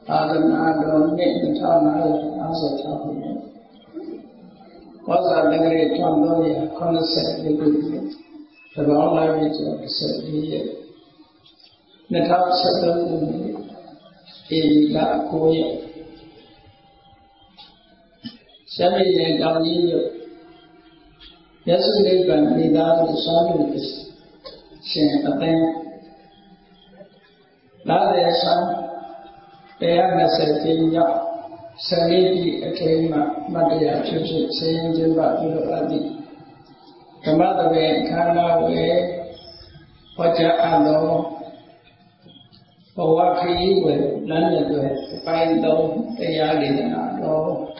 Adana Nit Tana Asa was a degree Tondoya, Concept degree, the long language of the 70 years. Natal settled in La Koya. 7 years down here. Yesterday, when we got the sun is saying a thing. Now there's some, they are necessary. Sanity attained Madia Church, saying Jimba Adi. The mother way, Kana way, Waja Alo, or what he will, London way, find though they are in Alo.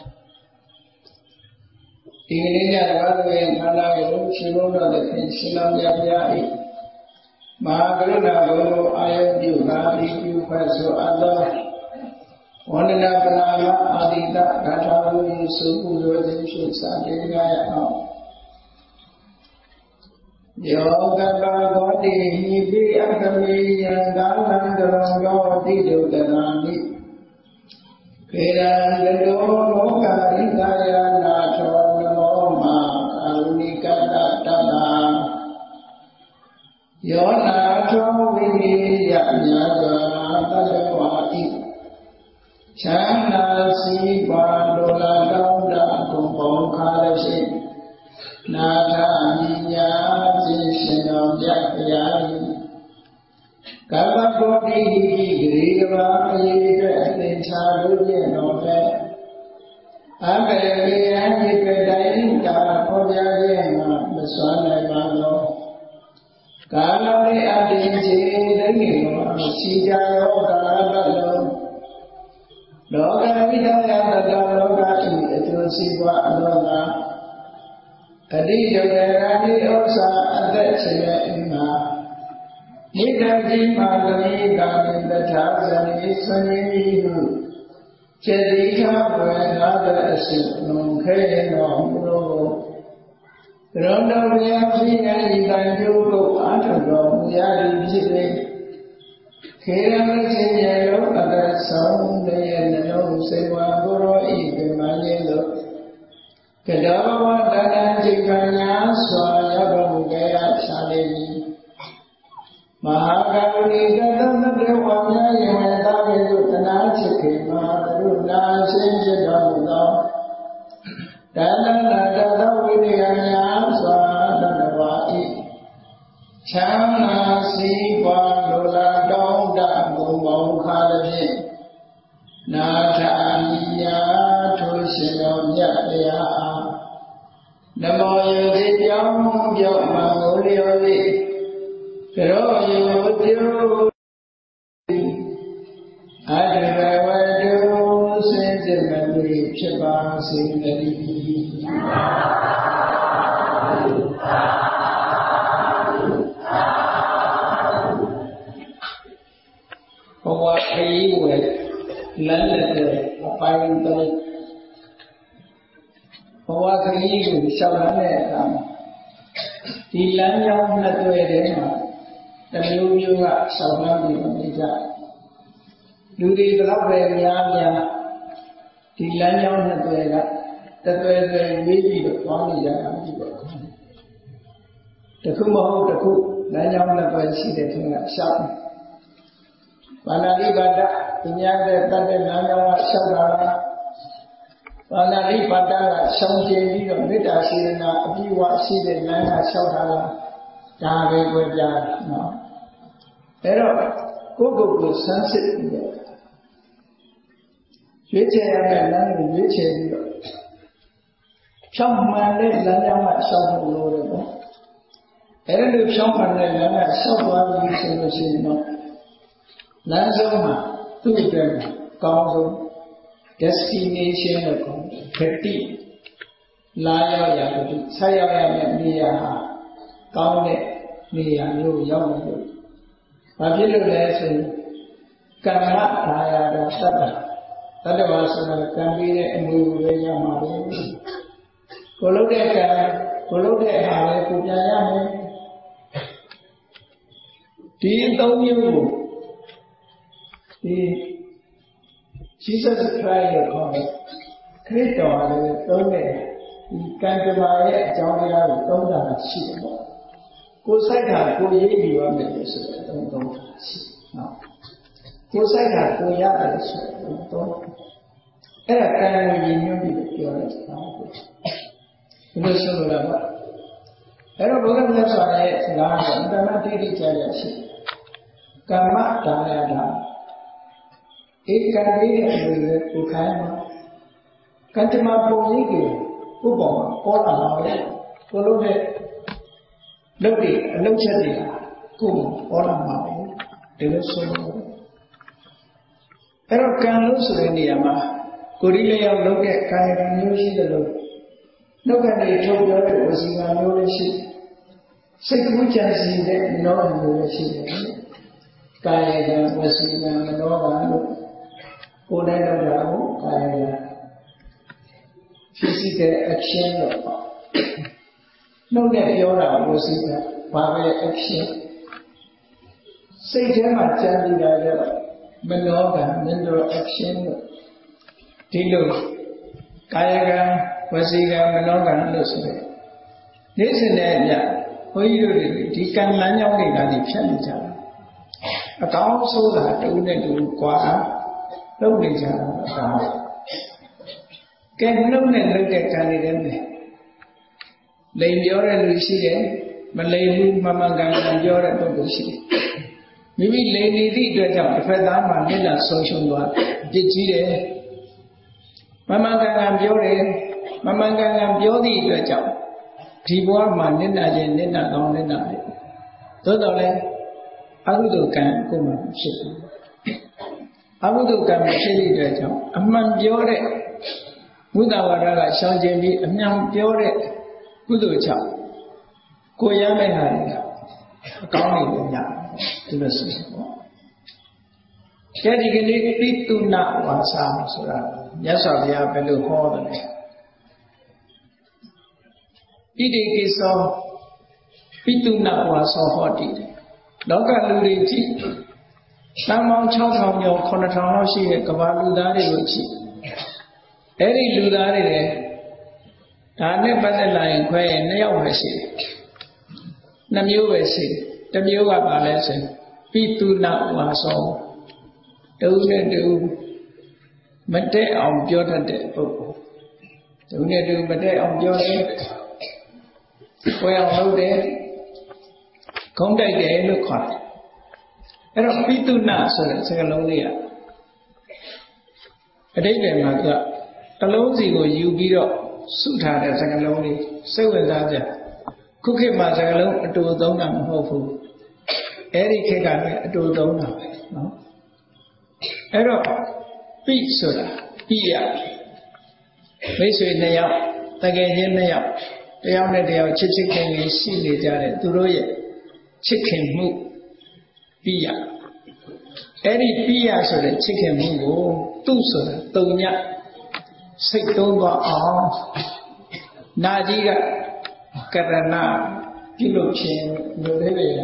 Even in the other way, Kana, she wrote on the Pension Yabi. Magruna Guru, I am you, Nadi, you, so other. Wandana Banana Adita Kataru Suku Sadhya Yoga Bhagavati Nibi Akami Yandalandam Yodi Dudanani Kirandado Loka Hidaya Nato Noma Karunika Tana Yonato Vini Yanyaga Tadawati Chana si bandola dauda kumpong kalashi nata niya jiseno jakayari kalabodi griva yeke tinchalu yenome agare yeke dayin ka kodya yema beswana bando kalabri adinje dengino sijayo kalabalo Loga Vidaya Loga Siva Adona Kadi Yogarani Osa Adachaya Ima Nidaji Magani Gani the Tarzan Isani Chedika Buenada Asip Nunke no Rondo Yamina Ibanjo Antago Yari Jibe Kiramachayalo Agar Sound Dayano Sewa Guru Ibemayelo Kadava Dana Jikanya Swaya Gaya Sadeni Mahagavani Gadana Devanya Yamada Vedutana Chiki Maharuna Sinjadamuda Dana Dada Vidya Swadavai Chana Siva Lola Donda Gumau Kalaji Nataniya Tushino Yaya Namo Yodi Yam Yamangoli Pero Yodio Adivavadu Sentimenti Chiba Singari What he with London, a fine dog. What he with Shaman, the land young Natuerema, the new Shaman of Nija. Do the Lavia, the land young Natuera, that were the baby of Family. The Kumo, the cook, land young Natuera, see the thing at Shaman. Vanari Bada, Inyada Tade Nana Shabara Vanari Bada, Shamji, Vita Sirena, Viva Sidi Nana Shabara, Dave Guja, no. Pero, Gogo sunset. Vichayana, Vichay. Shaman, Lana Shabu, Eredu Shaman, Lana Shabu, Vichay, Lazoma, two them, Congo, destination of Kati, Laya Yadu, Sayaya Nia, Kaune, Nia, Yu, Young. Papilu lesson, Kama, Taya, Sata, that was Kambira and Muya Mari. Kolode, Hale, Pujayame. Do you know you? Jesus Christ ကိုခရစ်တော်လည်းသုံးတဲ့ဒီကံကြမ္မာရဲ့အကြောင်းတရားကိုသုံးတာရှိတယ်ပေါ့ကိုယ်စိုက်တာကိုရေးပြီးရမယ်ဆိုတဲ့သုံးတာရှိနော်ကိုယ်စိုက်တာကိုရတယ်ဆိုတဲ့သုံးအဲ့ဒါကံကိုရည်ညွှန်းပြီးပြောတဲ့စကားကိုဒီလိုဆိုလိုတာပါအဲ့တော့ဘုရားမြတ်စွာရဲ့စကားကအတ္တမတိတိကျကျရှိကမ္မဒါယတာဧကံလေးရဲ့အလိုကိုခိုင်းမှာကတ္တမပုံရိပ်ကိုဥပ္ပမာပေါ်လာတယ်ကိုလို့တဲ့လုပ်ပြီးအလုပ်ချက်တွေကကိုယ်ပေါ်လာမှာပဲဒီလိုဆိုလို့အဲ့တော့ကံလို့ဆိုတဲ့နေရာမှာကိုယ်လေးရောက်လုပ်တဲ့ကာယကံမျိုးရှိတယ်လို့နှုတ်ကနေထုတ်ပြောတဲ့ဝစီကံမျိုးလည်းရှိစိတ်ကူးကြံစီတဲ့နောကံမျိုးလည်းရှိတယ်ကာယကံဝစီကံမနောကံလို့ကိုယ်နဲ့လုပ်တာကိုကာယကံ physical action လို့နှုတ်နဲ့ပြောတာဝစီကံဘာပဲ action စိတ်ထဲမှာကြံနေတာကြတော့မနောကံ mental action လို့ဒီလိုကာယကံဝစီကံမနောကံလို့ဆိုတယ်နေ့စဉ်နဲ့အမျှဘုန်းကြီးတို့ဒီကံလမ်းကြောင်းတွေကဒီဖြတ်နေကြတာအကောင်းဆိုတာတူနဲ့တူကွာလုပ်နေကြတာအကောင်းကဲနှုတ်နဲ့လုပ်တဲ့ကံတွေတည်းနဲ့လိန်ပြောတဲ့လူရှိတယ်မလိန်ဘူးမမှန်ကန်ကန်ပြောတဲ့ပုဂ္ဂိုလ်ရှိတယ်မိမိလိန်နေသည့်အတွက်ကြောင့်တစ်ဖက်သားမှာမျက်နှာဆုံးရှုံးသွားပြစ်ကြီးတယ်မမှန်ကန်ကန်ပြောတယ်မမှန်ကန်ကန်ပြောသည့်အတွက်ကြောင့်ဒီဘဝမှာနစ်နာခြင်းနစ်နာကောင်းနစ်နာတယ်သို့တော်လည်းအကုသိုလ်ကံကိုမှဖြစ်တယ်အကုသိုလ်ကံဖြစ်သည့်အတွက်ကြောင့်အမှန်ပြောတဲ့ဘုဒ္ဓဝါဒကရှောင်ကျင်ပြီးအမှန်ပြောတဲ့ကုသိုလ်ကြောင့်ကိုရမယ့်ဟာတွေအကောင်းတွေညဒီလိုဆိုပေါ့ကျဲဒီကနေ့ပိတုဏဝါစာဆိုတာမြတ်စွာဘုရားဘယ်လိုဟောတယ်လဲဣတိကိသောပိတုဏဝါစာဟောတိလောကလူတွေကြည့်သံပေါင်း 6,000 ကျော် 9,000 လောက်ရှိတဲ့ကမ္ဘာလူသားတွေကိုကြည့်အဲ့ဒီလူသားတွေလည်းဒါနဲ့ပတ်သက်လာရင်ခွဲရင်2 ယောက်ပဲရှိတယ်2 မျိုးပဲရှိတယ်တစ်မျိုးကပါလဲဆိုပိတုဏဝါစာတူနဲ့တူမတက်အောင်ပြောတတ်တဲ့ပုဂ္ဂိုလ်တူနဲ့တူမတက်အောင်ပြောတယ်ဝဲအောင်လုပ်တယ်ခုံးတိုက်တယ်လို့ခေါ်တယ်အဲ့တော့ပိတုဏဆိုတဲ့စကားလုံးလေးကအတိတ်ကမှာကတလုံးစီကိုယူပြီးတော့စုထားတဲ့စကားလုံးလေးစိတ်ဝင်စားကြခုခေတ်မှာစကားလုံးအတူသုံးတာမဟုတ်ဘူးအဲ့ဒီခေတ်ကလည်းအတူသုံးတာပဲနော်အဲ့တော့ပိဆိုတာပိယမိတ်ဆွေ2 ယောက်တကယ်ချင်း2 ယောက်တယောက်နဲ့တယောက်ချစ်ချစ်ခင်ခင်ရှိနေကြတယ်သူတို့ရဲ့ချစ်ခင်မှုပိယအဲ့ဒီပိယဆိုတဲ့ချစ်ခင်မှုကိုသူ့ဆိုတာတုံညစိတ်သုံးသွားအောင်နာကြီးကကရဏပြုလုပ်ခြင်းလို့လည်းပဲ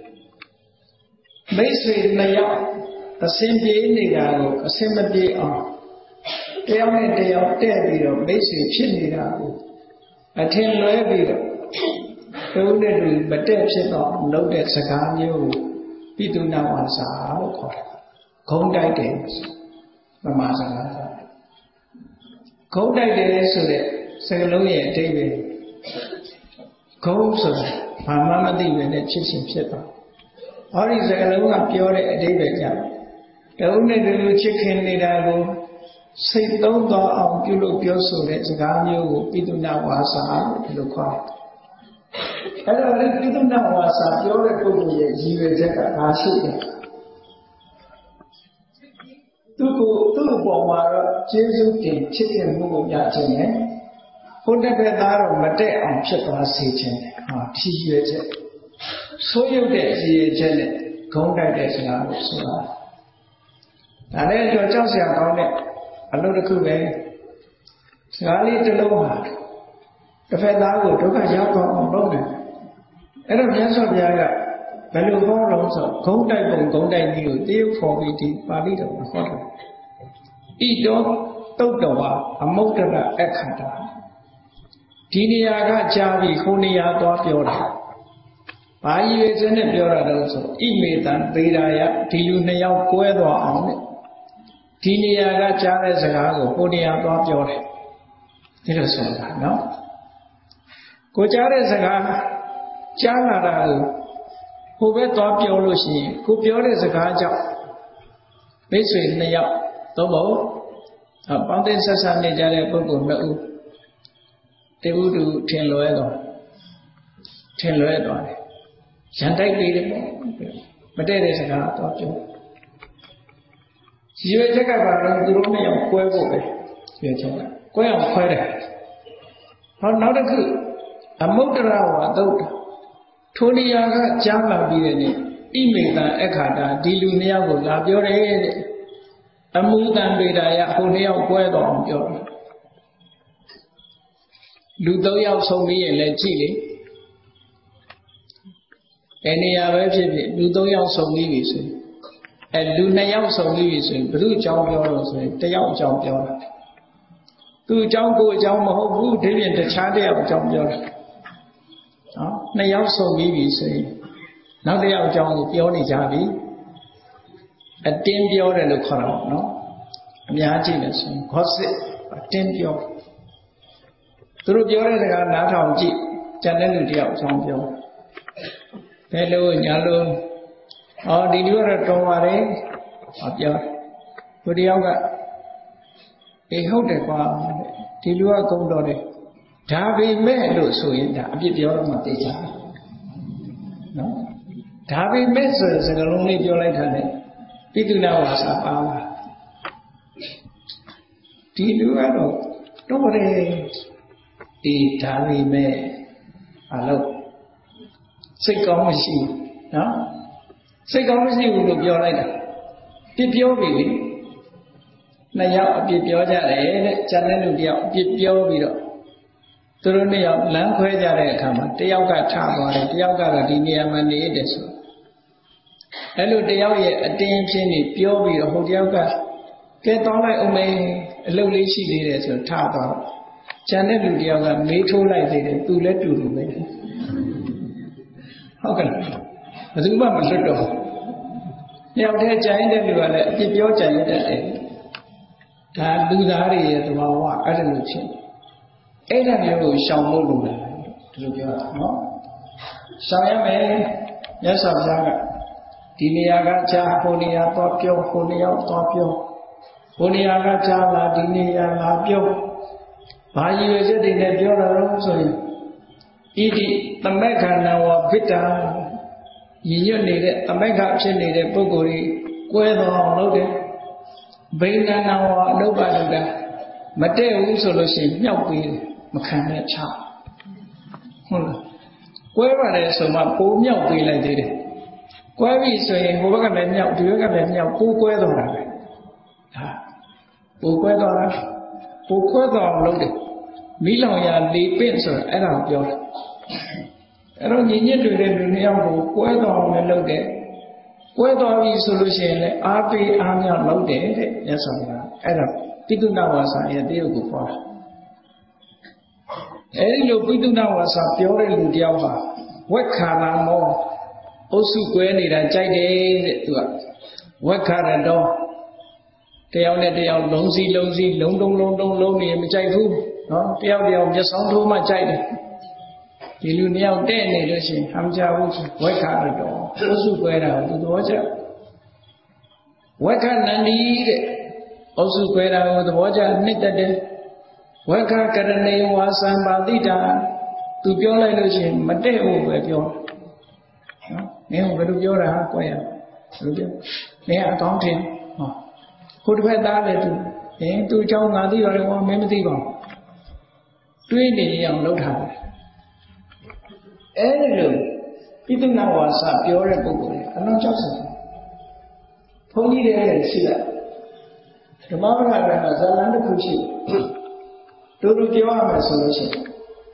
မိတ်ဆွေ2 ယောက်အစင်ပြေနေတာကိုအစင်မပြေအောင်တယောက်နဲ့တယောက်တဲ့ပြီးတော့မိတ်ဆွေဖြစ်နေတာကိုအထင်လွဲပြီးတော့တူနဲ့တူမတက်ဖြစ်တော့လုပ်တဲ့စကားမျိုးကိုပိတုဏဝါစာလို့ခေါ်တယ်ခုံးတိုက်တယ်ပမာစကားခုံးတိုက်တယ်ဆိုတဲ့စကားလုံးရဲ့အဓိပ္ပာယ်ခုံးဆိုတာဘာမှမသိပဲနဲ့ဖြစ်ရှင်ဖြစ်သွားဟောဒီစကားလုံးကပြောတဲ့အဓိပ္ပာယ်ကြောင့်တဦးနဲ့တူချစ်ခင်နေတာကိုစိတ်သုံးသွားအောင်ပြုလုပ်ပြောဆိုတဲ့စကားမျိုးကိုပိတုဏဝါစာလို့ဒီလိုခေါ်တယ်အဲ့တော့ဒီပိတုဏဝါစာပြောတဲ့ပုဂ္ဂိုလ်ရဲ့ရည်ရွယ်ချက်ကဘာရှိလဲသူ့အပေါ်မှာတော့ကျေးဇူးတင်ချစ်ခင်မှုကိုရခြင်းနဲ့ဘုဒ္ဓဘက်သားတော့မတက်အောင်ဖြစ်သွားစေခြင်းဟောဖြည့်ရွယ်ချက်ဆိုးရုပ်တဲ့ရည်ရွယ်ချက်နဲ့ဂုံးတိုက်တဲ့စကားကိုဆိုတာဒါလည်းတော့ကြောက်စရာကောင်းတဲ့အလုပ်တစ်ခုပဲစကားလေးတစ်လုံးဟာတစ်ဖက်သားကိုဒုက္ခရောက်အောင်လုပ်တယ်အဲ့တော့မြတ်စွာဘုရားကဘယ်လိုဟောလို့ဆိုဂုံးတိုက်ပုံဂုံးတိုက်ကြီးကိုတရုပ်ဖော်ပြီးဒီပါဠိတော်မှာဟောတယ် Ito Totawa, Amotara Ekata. Diniaga Javi, Hunia, Dopiola. By you is in a Pura also. Imitan, Vidaya, Tilunea, Puedo on it. Diniaga Javes Agago, Hunia, Dopiola. It is so, no? Cojares Aga, Janarago, who went up your Lucy, who Piolas a Gaja. Basically, Naya, Tobo, a Pontin Sasani Jare Bogu. They would do 10 loedo. 10 loedo. Shantai people. But there is a car of you. You take about the room of Pueblo. You take it. Go on, quite. Not a good. A motor, though. Tony Yaga, Java, Imita, Ekata, Dilunia, Labiore, a Mudan Vidaya, Honea, Puedo on your. Ludoya so me and Chile. Any other Ludoya so me, and Lunaya so me, Blue Jump Yours, Tayao Jump Yours. Two Jump go Jump Ho, Dillian the Chadi of Jump Yours. Nayao so me, say. Now they are Jump Yoni Javi. A 10 Yor and the Koran, no? Miajinas, Gossip, a 10 Yor. Through the other not on Jeep, Janelli of Zombio. Hello, Yalo. Oh, did you ever go away? Of your Pudioga. A hotel, did you ever go to it? Tavi may do so in that, give your Matija. No? Tavi messes and only your later. Did you know what's up? Did you ever? Nobody. Tavi me alo. Say commission, no? Say commission will be your later. Dip your baby. Naya, dip your jare, channel, dip your video. Turuni of Lanquaja come, the Yoga Tabo, the Yoga Dinia Mani Edeso. Hello, the Yoga, a damn chinny, pure video, who Yoga. Get on like Ome, a lowly she did as a tabo. Channel Yoga made to like it to let you do it. How can I? As a woman, little. Now, that giant everywhere, keep your giant that day. That do the area to our walk, I don't know. Eight of you shall move to the no? Sayame, yes, of Yaga. Diniaga Cha, Honia, Topio, Honia, Topio. Honiaga Cha, La Dinia, Lapio. Why you is it in a bureau? So, eat the Mecca now or Vita. You need it, the Mecca chili, the Bogori, Guedo, loaded. Bina now, nobody that. Mateo solution, no will, Macana Cha. Wherever there is so much poor milk, we like it. Where we say, who can let me out, do you get me out, who Guedo? Who Guedo? Puquedo loaded. Miloya de pencil and out your. I don't need to let me know Puedo loaded. Puedo is solution, RP Anya loaded. Yes, I know. People now was a deal before. Any people now was a pure Ludiava. What can I more? Also, Gwenny and Jade to us. What can I do? They are longsy, lonely, and Jaifu. No, they are just on to my child. You know, then, I'm just what can I do? Also, where I would watch it. What can I need? Also, where I would watch it, knit that. What can I name was some Badita to your illusion, Mateo, where you're. Name will your acquire. May I count him? Who do I die to John Nadi or one memory? 20 young load high. Anyway, people now was a pure book, and not just Pony there and see that. The mother had a land of pushing. To give our solution.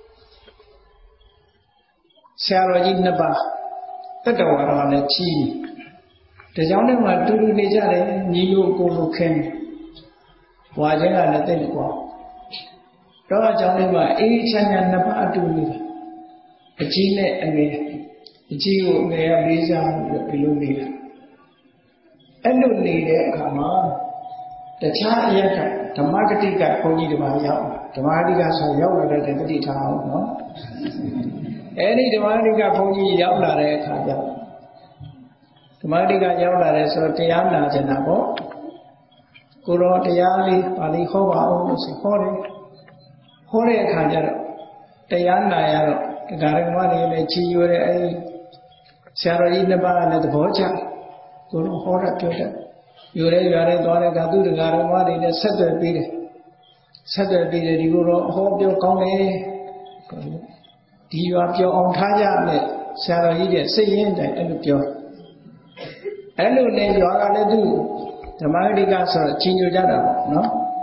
Sarah in the bar. The door on a chin. The young one to do nature, Nilu go can. hòa chứ là tên quả đó là trong đây mà ý chăng nhận nó phá tu đi cái chi này anh nghe cái chi của nghe bây giờ được cái luôn đi anh luôn đi để cả mà để cha yên cả thầm mát cái gì cả không gì để mà giàu thầm mát đi cả sao giàu là để cái gì thao nó ấy đi thầm mát đi cả không gì giàu là để khá giàu thầm mát đi cả giàu là để sao thì ăn là thế nào có cô đó thì ăn đi bà đi khó bảo nó sẽ khó đấy khó đấy khá giàu thì ăn là rồi cái garang mà đi này chi vô đấy ấy sao rồi in ba này thì bỏ cha cô nó khó ra kiểu đó vô đấy đó này cả tu được garang mà đi này sát rồi bây giờ đi vô đó họ biểu con này đi vào biểu ông thà ra này sao rồi in đấy xây yên đấy anh được chưa anh lúc này vô cái này tu thầm ai đi cả sao chi vô ra đó nó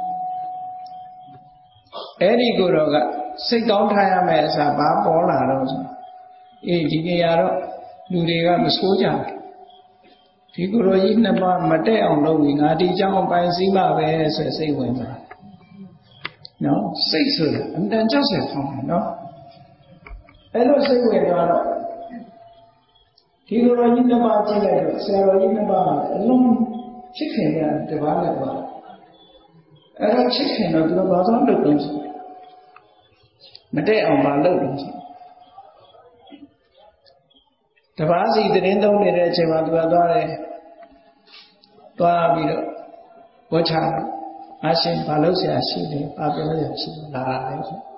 ấy đi cô đó cả xây con thà ra mẹ sao bà bỏ là đâu đi cái nhà đó người ta mới số chả thì cô rồi ít năm mà để ông đâu vì ngã đi trong ông bay xí mà về sẽ xây quên mà nó xây sửa anh đang chắc sẽ không nó ấy nó xây quên đó thì cô rồi ít năm chỉ lại được xe rồi ít năm luôn chiếc hình là để bán lại mà ấy nó chiếc hình là tôi bảo nó được không mà để ông bán được không the vasi the end of the Chevadware Toabiro Wacha Asin Palosia Shili Pablo La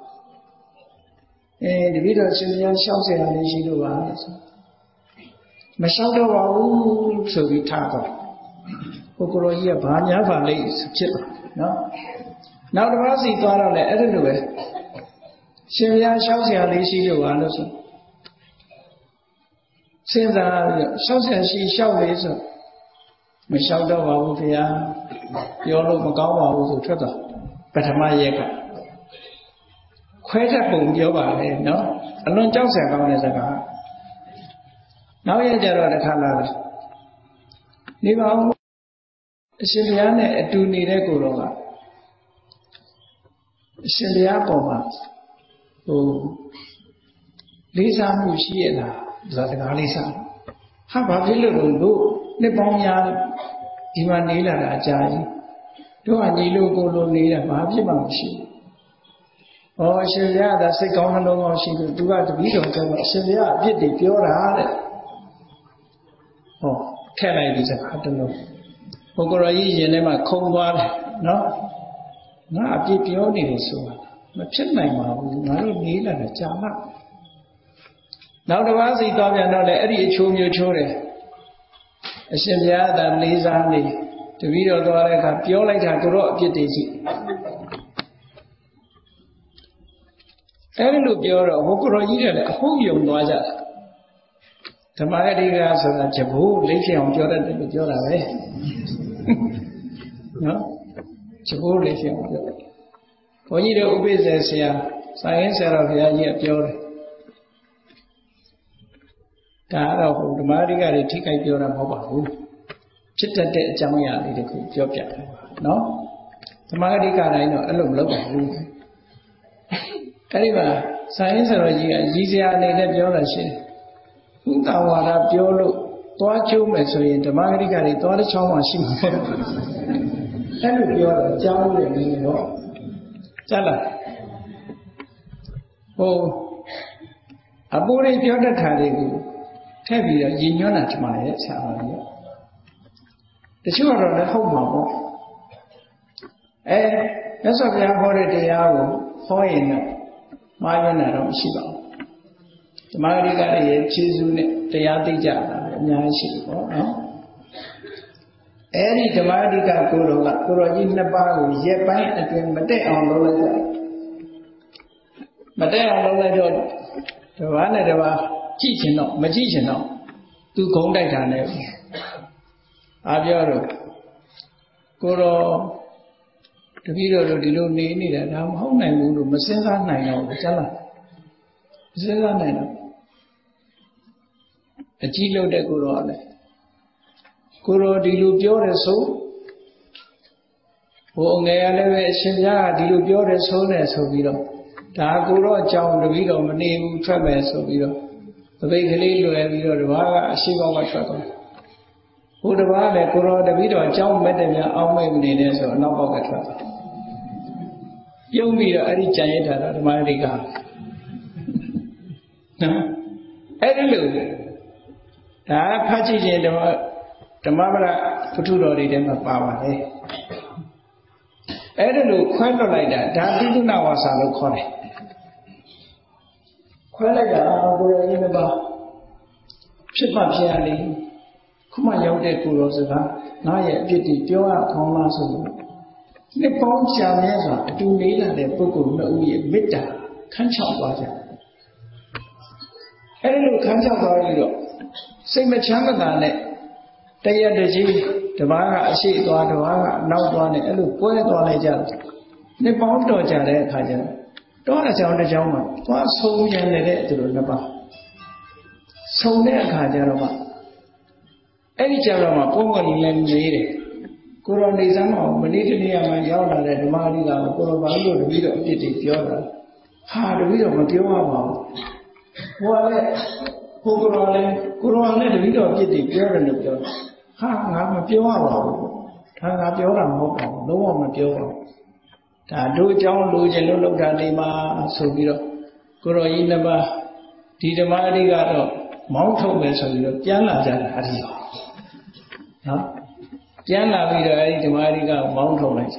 the video Silian Shouts and Shilu Mashaldo Wau so we tackle Okoroya Banya Valley chip no now the vasi Toa le everywhere Silian Shouts and Shilu Anderson现在烧钱是小的时候，没烧到话我这样，有路不高话我就出到，不他妈也干，快点蹦掉吧嘞，喏，俺教谁搞的这个，那也叫他看了，你讲是这样的，对你的过路啊，是这样过嘛，哦，离山不歇了。在这个里上，他把这个路你帮伢地方你来了家里，都按你路过路你来，把这帮事。哦，现在的是讲很多东西都都按这里头这个，现在别的表达的，哦，看来就是看得了。不过以前的嘛空话的，喏，那别表你的说，那偏来嘛，那路你来了家了。နောက်တစ်ပါးစိတ်သွားပြန်တော့လေအဲ့ဒီအချိုးမျိုးချိုးတယ်အရှင်ဘုရားသာလေးစားနေတပည့်တော်သွားတဲ့အခါပြောလိုက်တာတို့တော့အပြစ်တွေရှိအဲ့ဒီလိုပြောတော့ဟိုကိုတော်ကြီးတယ်လေအဟုတ်ယုံသွားကြဓမ္မဂတိကဆိုတာဂျဘိုးလိမ့်ဖြစ်အောင်ပြောတတ်တယ်လို့ပြောတာပဲနော်ဂျဘိုးလိမ့်ဖြစ်အောင်ပြောတယ်ဘုန်းကြီးတို့ဥပိ္ပဇေဆရာစာရင်းဆရာတော်ဘုရားကြီးကပြောတယ်ဒါတော့ဟိုဓမ္မဂတိကတွေထိခိုက်ပြောတာမဟုတ်ပါဘူးဖြစ်တတ်တဲ့အကြောင်းအရာလေးတခုပြောပြတယ်နော်ဓမ္မဂတိကတိုင်းတော့အဲ့လိုမလုပ်ပါဘူးအဲ့ဒီမှာစာရင်းဆရာတော်ကြီးကရည်စရာအနေနဲ့ပြောတာရှိတယ်ဥဒ္ဒဝါဒပြောလို့သွားကျိုးမယ်ဆိုရင်ဓမ္မဂတိကတွေသွားတစ်ချောင်းမှရှိမှာပေါ့အဲ့လိုပြောတော့ကြားလို့လည်းနေတော့ကြားလားဟိုအပူတွေပြောတတ်တာတွေကိုထည့်ပြီးတော့ရည်ညွှန်းတာဒီမှာရဲ့ဆရာတော်ကြီးတချို့ကတော့လည်းဟုတ်မှာပေါ့မြတ်စွာဘုရားဟောတဲ့တရားကိုဟောရင်တော့မှားရတာတော့မရှိပါဘူးဓမ္မဂရိကရဲ့ခြေစူးနဲ့တရားသိကြတာအများကြီးရှိတယ်ပေါ့နော်အဲ့ဒီဓမ္မဂရိကကိုတော်ကကိုတော်ကြီးနှစ်ပါးကိုရက်ပိုင်းအတွင်းမတက်အောင်လုပ်လိုက်ကြမတက်အောင်လုပ်လိုက်တော့တစ်ပါးနဲ့တစ်ပါးကြည့်ချင်တော့မကြည့်ချင်တော့သူဂုံးတိုက်တာနဲ့အားပြောတော့ကိုတော်တပည့်တော်တို့ဒီလိုနေနေတာဒါမဟုတ်နိုင်ဘူးလို့မစဉ်းစားနိုင်တော့ဘူးကြားလားမစဉ်းစားနိုင်တော့အကြည့်လို့တဲ့ကိုတော်လည်းကိုတော်ဒီလိုပြောတယ်ဆိုဟိုငယ်ရလည်းပဲအရှင်ပြားကဒီလိုပြောတယ်ဆိုနေဆိုပြီးတော့ဒါကိုတော့အကြောင်းတပည့်တော်မနေဘူးထွက်မယ်ဆိုပြီးတော့သပိတ်ကလေးလွယ်ပြီးတော့တပားကအရှိကောင်းကထွက်သွားဟိုတပားလည်းကိုတော်တပည့်တော်အကြောင်းမဲ့တယ်များအောက်မဲ့နေတယ်ဆိုအနောက်ပေါက်ကထွက်သွားပြုံးပြီးတော့အဲ့ဒီကြံရထားတာဓမ္မရိကနော်အဲ့ဒီလိုဒါဖတ်ကြည့်ရင်ဓမ္မပဒပုထုတော်တွေထဲမှာပါပါတယ်အဲ့ဒါလို့ခွဲလွတ်လိုက်တာဒါပိဋကဝါစာလို့ခေါ်တယ်ခွဲလိုက်တာကိုယ်ရင်းတစ်ပါးဖြစ်မှဖြစ်ရလေခုမှရောက်တဲ့ကိုယ်တော်စကားငါရဲ့အပြစ်တွေပြောရခေါင်းလားဆိုလို့နှစ်ပေါင်းကြာမြဲစွာအတူနေလာတဲ့ပုဂ္ဂိုလ်နှစ်ဦးရဲ့မေတ္တာခန်းချောက်သွားကြအဲ့ဒီလိုခန်းချောက်သွားပြီးတော့စိတ်မချမ်းသာနဲ့တရက်တကြီးတပားကအရှိသွားတပားကအနောက်သွားနဲ့အဲ့လိုပွဲသွားလိုက်ကြတယ်နှစ်ပေါင်းတော်ကြတဲ့အခါကျတော့အကြောင်းတစ်ကြောင်းမှာသွားဆုံးရနေတဲ့သူတို့နှစ်ပါးဆုံးတဲ့အခါကျတော့မှအဲ့ဒီကြတော့မှပုံမှန်လည်းနေတယ်ကိုရောနေစမ်းမအောင်မနေ့တနေ့မှရောက်လာတဲ့ဓမ္မအရိကကိုကိုရောဘာလို့တပည့်တော်အပြစ်တွေပြောတာဟာတပည့်တော်မပြောရပါဘူးဟိုကလည်းကိုရောလည်းတပည့်တော်အပြစ်တွေပြောတယ်လို့ပြောဟာငါမပြောရပါဘူးဒါငါပြောတာမဟုတ်ပါဘူးလုံးဝမပြောပါဘူးဒါတို့အကြောင်းလိုချင်လို့လောက်တာနေမှာဆိုပြီးတော့ကိုရောကြီးနှစ်ပါးဒီဓမ္မအရိကတော့မောင်းထုတ်မယ်ဆိုပြီးတော့ပြန်လာကြတာအဲ့ဒီနော်ပြန်လာပြီးတော့အဲ့ဒီဓမ္မအရိကမောင်းထုတ်လိုက်ကြ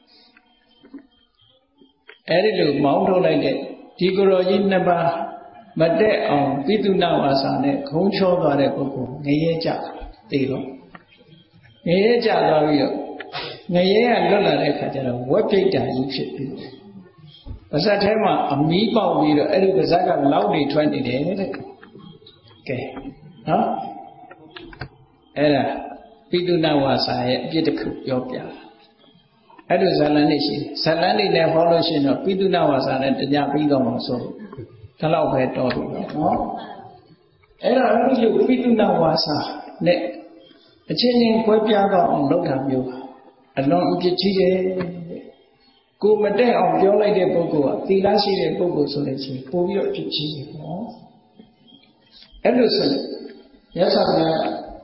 အဲ့ဒီလိုမောင်းထုတ်လိုက်တဲ့ဒီကိုရောကြီးနှစ်ပါးမတက်အောင်ပိသုဏဝါစာနဲ့ခုံးချောသွားတဲ့ပုဂ္ဂိုလ်ငရဲကြသိတော့ငရဲကြသွားပြီးတော့ငရဲကလွတ်လာတဲ့အခါကျတော့ဝက်ပြိတ္တာကြီးဖြစ်ပြီးပါဇက်ထဲမှာအမီးပေါက်ပြီးတော့အဲ့ဒီပါဇက်ကလောက်တွေထွက်နေတယ်တဲ့ကဲနော်အဲ့ဒါပိသုဏဝါစာရဲ့အပြစ်တစ်ခုပြောပြအဲ့လိုဇာလန်နေရှိဇာလန်နေနဲ့ဟောလို့ရှိရင်တော့ပိသုဏဝါစာနဲ့တညပြီးတော့မှဆိုဒါတော့ပဲတော်ပြီနော်အဲ့ဒါအဲ့ဒီပိသုဏဝါစာနဲ့အချင်းချင်းခွဲပြားတော့အောင်လုပ်တာမျိုးအလွန်အပြစ်ကြီးတယ်ကိုမတက်အောင်ပြောလိုက်တဲ့ပုဂ္ဂိုလ်ကသီလရှိတဲ့ပုဂ္ဂိုလ်ဆိုလို့ရှိရင်ပို့ပြီးတော့အပြစ်ကြီးတယ်နော်အဲ့လိုဆိုရသဗျာ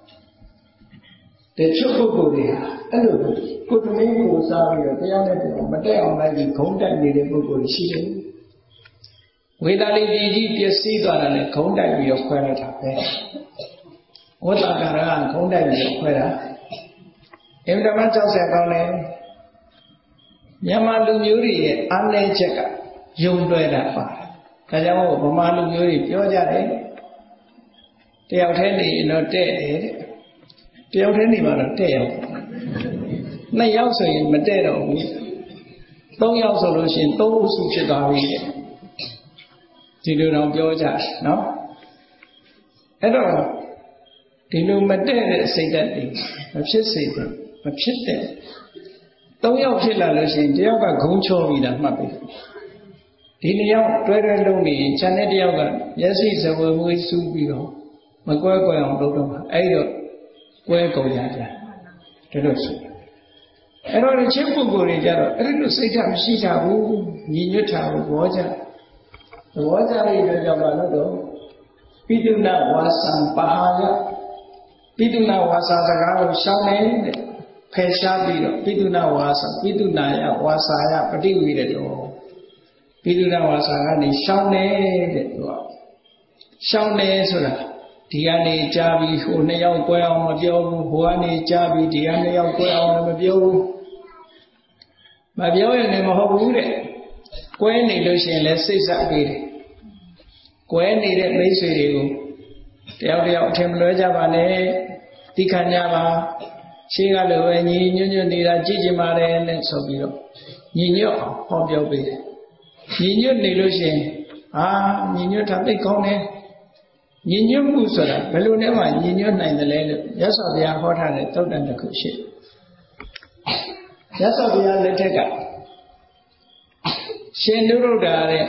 တဲ့ချုပ်ပုဂ္ဂိုလ်တွေဟာအဲ့လိုကိုတမင်းကိုစားပြီးတော့တရားနဲ့တရားမတက်အောင်လိုက်ပြီးဂုံးတိုက်နေတဲ့ပုဂ္ဂိုလ်ရှိတယ်ဝေဒာလိပြည်ကြီးပျက်စီးသွားတာနဲ့ဂုံးတိုက်ပြီးတော့ခွဲလိုက်တာပဲဝတ္တကာရကဂုံးတိုက်ပြီးတော့ခွဲတာအင်္ဂမကြောက်ဆက်ကောင်းတယ်မြန်မာလူမျိုးတွေရဲ့အားနည်းချက်ကယုံတွဲတာပါဒါကြောင့်မို့ဗမာလူမျိုးတွေပြောကြတယ်တယောက်တည်းနေရင်တော့တဲ့တယ်တဲ့တယောက်တည်းနေမှတော့တဲ့ရောက်နှစ်ယောက်ဆိုရင်မတဲ့တော့ဘူးသုံးယောက်ဆိုလို့ရှိရင်သုံးအုပ်စုဖြစ်သွားပြီတဲ့ဒီလိုတော့ပြောကြတယ်နော်အဲ့တော့ဒီလိုမတဲ့တဲ့စိတ်ဓာတ်တွေမဖြစ်စေဘူးမဖြစ်တဲ့သုံးယောက်ဖြစ်လာလို့ရှိရင်တယောက်ကဂုံးချောပြီးတာမှတ်ပြီဒီနှစ်ယောက်တွဲလုံးနေရင်ခြံတဲ့တယောက်ကမျက်စိစဝေမွေးစူးပြီးတော့မကွဲကွယ်အောင်လုပ်တော့မှအဲ့တော့ကွဲကုန်ကြတယ်ဒါလို့ဆိုအဲ့တော့ဒီချင်းပုဂ္ဂိုလ်တွေကြတော့အဲ့လိုစိတ်ဓာတ်မရှိကြဘူးညီညွတ်တာကိုဘောကြတဲ့အတွက်ကြောင့်မလို့တော့ပိသုဏဝါစာပါဟာယပိသုဏဝါစာစကားကိုရှောင်းနေတဲ့ဖယ်ရှားပြီးတော့ပိသုဏဝါစာပိသုဏယဝါစာယပฏิဝိရတောပိသုဏဝါစာကနေရှောင်းနေတဲ့သူကရှောင်းနေဆိုတာဒီကနေကြားပြီးဟိုနှစ်ယောက်꿰အောင်မပြောဘူးဟိုကနေကြားပြီးဒီကနှစ်ယောက်꿰အောင်မပြောဘူးမပြောရင်လည်းမဟုတ်ဘူးတဲ့꿰နေလို့ရှိရင်လည်းစိတ်ဆက်ပေးတယ်꿰နေတဲ့မိတ်ဆွေတွေကိုတယောက်တယောက်အထင်မလွဲကြပါနဲ့သိခံကြပါရှင်းကလည်းပဲညီညွတ်ညွတ်နေတာကြည့်ကြပါလေနဲ့ဆိုပြီးတော့ညီညွတ်ဟောပြောပေးတယ်ညီညွတ်နေလို့ရှိရင်ညီညွတ်တာသိကောင်းတယ်ညီညွတ်မှုဆိုတာဘယ်လိုနဲ့မှညီညွတ်နိုင်တယ်လဲလို့ရသော်ဘုရားဟောထားတဲ့သုတ်တန်တစ်ခုရှိရသော်ဘုရားလက်ထက်ကရှင်နုရုဒ္ဓတဲ့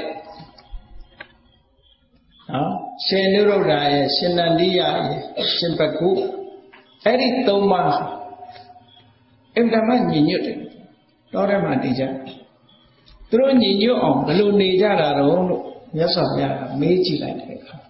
ရှင်နုရုဒ္ဓရဲ့ရှင်နန္ဒီယရဲ့ရှင်ပကုအဲ့ဒီသုံးပါးအင်တမညီညွတ်တယ်တော့တယ်မှာတည်ကြသူတို့ညီညွတ်အောင်ဘယ်လိုနေကြတာတော့လို့မြတ်စွာဘုရားကမေးကြည့်လိုက်တဲ့အခါ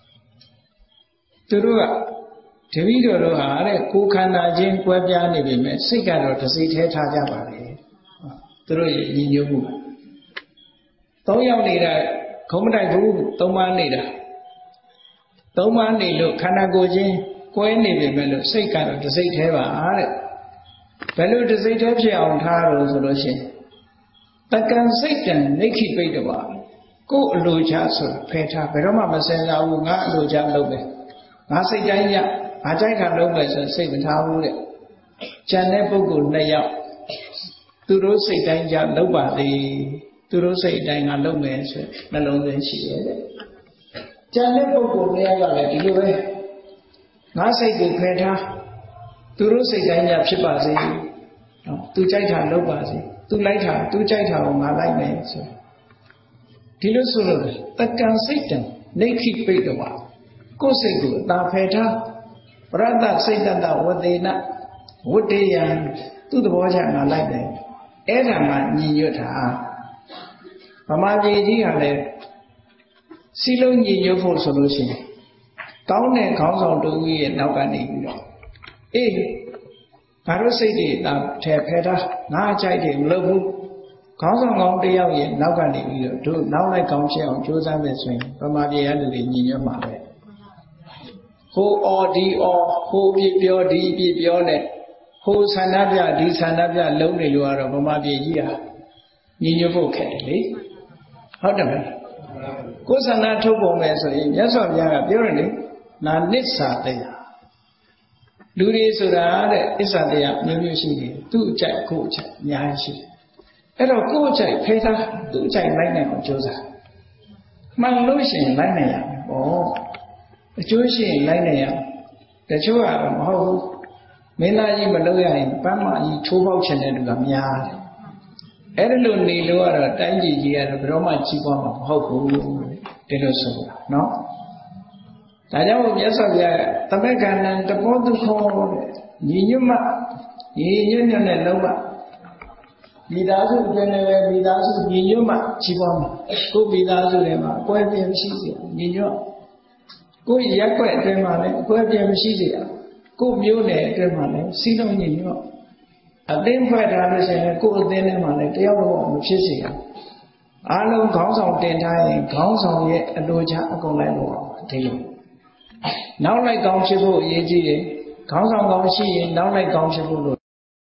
သူတို့ကတပည့်တော်တို့ဟာတဲ့ကိုယ်ခန္ဓာချင်းကွဲပြားနေပြီမဲ့စိတ်ကတော့တစ်စိတ်ထဲထားကြပါလေသူတို့ရဲ့ညီညွတ်မှု၃ယောက်နေတာခုံးမတိုက်ဘူး၃ပါးနေတာ၃ပါးနေလို့ခန္ဓာကိုယ်ချင်းကွဲနေပြီမဲ့လို့စိတ်ကတော့တစ်စိတ်ထဲပါတဲ့ဘယ်လိုတစ်စိတ်ထဲဖြစ်အောင်ထားလို့ဆိုလို့ရှိရင်တက္ကံစိတ်တံနိခိပိတ္တဝါကိုယ်အလိုချဆိုတာဖယ်ထားဘယ်တော့မှမစင်စားဘူးငါအလိုချလုပ်မယ်ငါစိတ်တိုင်းရငါကြိုက်တာလုပ်မယ်ဆိုစိတ်မထားဘူးတဲ့ကျန်တဲ့ပုဂ္ဂိုလ်2ယောက်သူတို့စိတ်တိုင်းကြလုပ်ပါသေးသူတို့စိတ်တိုင်းကလုပ်မယ်ဆိုနှလုံးသွင်းရှိတယ်တဲ့ကျန်တဲ့ပုဂ္ဂိုလ်2ယောက်ကလည်းဒီလိုပဲငါစိတ်ကိုဖယ်ထားသူတို့စိတ်တိုင်းကြဖြစ်ပါစေနော်သူကြိုက်တာလုပ်ပါစေသူလိုက်တာသူကြိုက်တာကိုငါလိုက်မယ်ဆိုဒီလိုဆိုလို့တက္ကံစိတ်တံနိခိပိတ္တဝါကိုယ်စိတ်ကိုအသာဖယ်ထားပရတ္တစိတ်တတဝတေနဝတ္တေယံသူ့သဘောချငါလိုက်တယ်အဲ့ဒါမှညီညွတ်တာဗမာပြည်ကြီးကလည်းစီလုံးညီညွတ်ဖို့ဆိုလို့ရှိရင်ကောင်းတဲ့ခေါင်းဆောင်တူကြီးရဲ့နောက်ကနေပြီးတော့အေးငါတို့စိတ်တွေအသာထဲဖယ်ထားငါအကြိုက်တွေမလုပ်ဘူးခေါင်းဆောင်ကောင်းတယောက်ရဲ့နောက်ကနေပြီးတော့တို့နောက်လိုက်ကောင်းဖြစ်အောင်ကြိုးစားမယ်ဆိုရင်ဗမာပြည်ရလူတွေညီညွတ်မှာပဲဟိုအော်ဒီအော်ဟိုပြပြောဒီပြပြောနဲ့ဟိုဆန္ဒပြဒီဆန္ဒပြလုံးနေလို့ကတော့ဗမာပြည်ကြီးဟာညီညွတ်ဖို့ခက်တယ်လေဟုတ်တယ်မလားကိုယ်ဆန္ဒထုတ်ပုံမယ်ဆိုရင်မြတ်စွာဘုရားကပြောတယ်လေနာနစ္စာတရားလူတွေဆိုတာတဲ့အစ္ဆာတရားမျိုးမျိုးရှိတယ်သူ့အကြိုက်ကိုယ်အကြိုက်အများကြီးရှိတယ်အဲ့တော့ကိုယ်အကြိုက်ဖယ်ထားသူ့အကြိုက်လိုက်နိုင်အောင်ကြိုးစားမှန်လို့ရှိရင်လိုက်နိုင်ရမယ်ပေါ့အကျိုးရှိရင်လိုက်နိုင်ရတချို့ကတော့မဟုတ်ဘူးမင်းသားကြီးမလုပ်ရရင်ပန်းမကြီးထိုးပေါက်ချင်တဲ့လူကများတယ်အဲ့ဒါလို့နေလို့ကတော့တိုင်းပြည်ကြီးကတော့ဘယ်တော့မှကြီးပွားမှာမဟုတ်ဘူးဒီလိုဆိုတာနော်ဒါကြောင့်မြတ်စွာဘုရားကသမက္ကဏံတပောတုခောတဲ့ညီညွတ်မှညီညွတ်နဲ့လုံးမှမိသားစုအတွင်းလည်းမိသားစုညီညွတ်မှကြီးပွားမှာကိုယ်မိသားစုထဲမှာအကွဲပြဲမရှိစေညီညွတ်ကိုယ်ရက်ွက်အတွင်းမှာလည်းအကွဲပြဲမရှိစေရကိုယ်မျိုးနယ်အတွင်းမှာလည်းစီးလုံးညီညွတ်အသင်းဖွဲ့ထားလို့ရှိရင်ကိုယ်အသင်းထဲမှာလည်းတယောက်တော့မဖြစ်စေရအားလုံးခေါင်းဆောင်တင်ထားရင်ခေါင်းဆောင်ရဲ့အလိုချအကုန်လိုက်လို့ဒီလိုနောက်လိုက်ကောင်းဖြစ်ဖို့အရေးကြီးတယ်ခေါင်းဆောင်ကောင်းရှိရင်နောက်လိုက်ကောင်းဖြစ်ဖို့လို့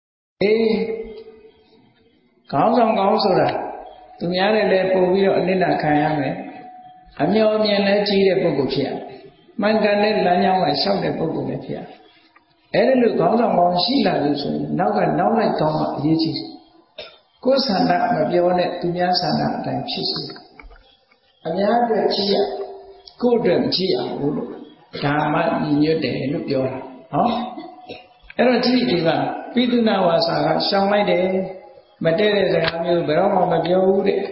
ခေါင်းဆောင်ကောင်းဆိုတာသူများတွေလည်းပို့ပြီးတော့အနစ်နာခံရမယ်အမျှော်အမြင်လည်းကြီးတဲ့ပုဂ္ဂိုလ်ဖြစ်ရမှန်ကန်တဲ့လမ်းကြောင်းကရှောက်တဲ့ပုဂ္ဂိုလ်လည်းဖြစ်ရအဲ့ဒါလို့ခေါင်းဆောင်ကောင်းရှိလာလို့ဆိုရင်နောက်လိုက်ကောင်းမှအရေးကြီးတယ်ကိုယ်ဆန္ဒမပြောနဲ့သူများဆန္ဒအတိုင်းဖြစ်စေအများအတွက်ကြည့်ရကိုယ်အတွက်မကြည့်ရဘူးလို့ဒါမှညီညွတ်တယ်လို့ပြောတာဟောအဲ့တော့ကြည့်ဒီကပိသုနာဝါစာကရှောင်လိုက်တယ်မတည့်တဲ့စကားမျိုးဘယ်တော့မှမပြောဘူးတဲ့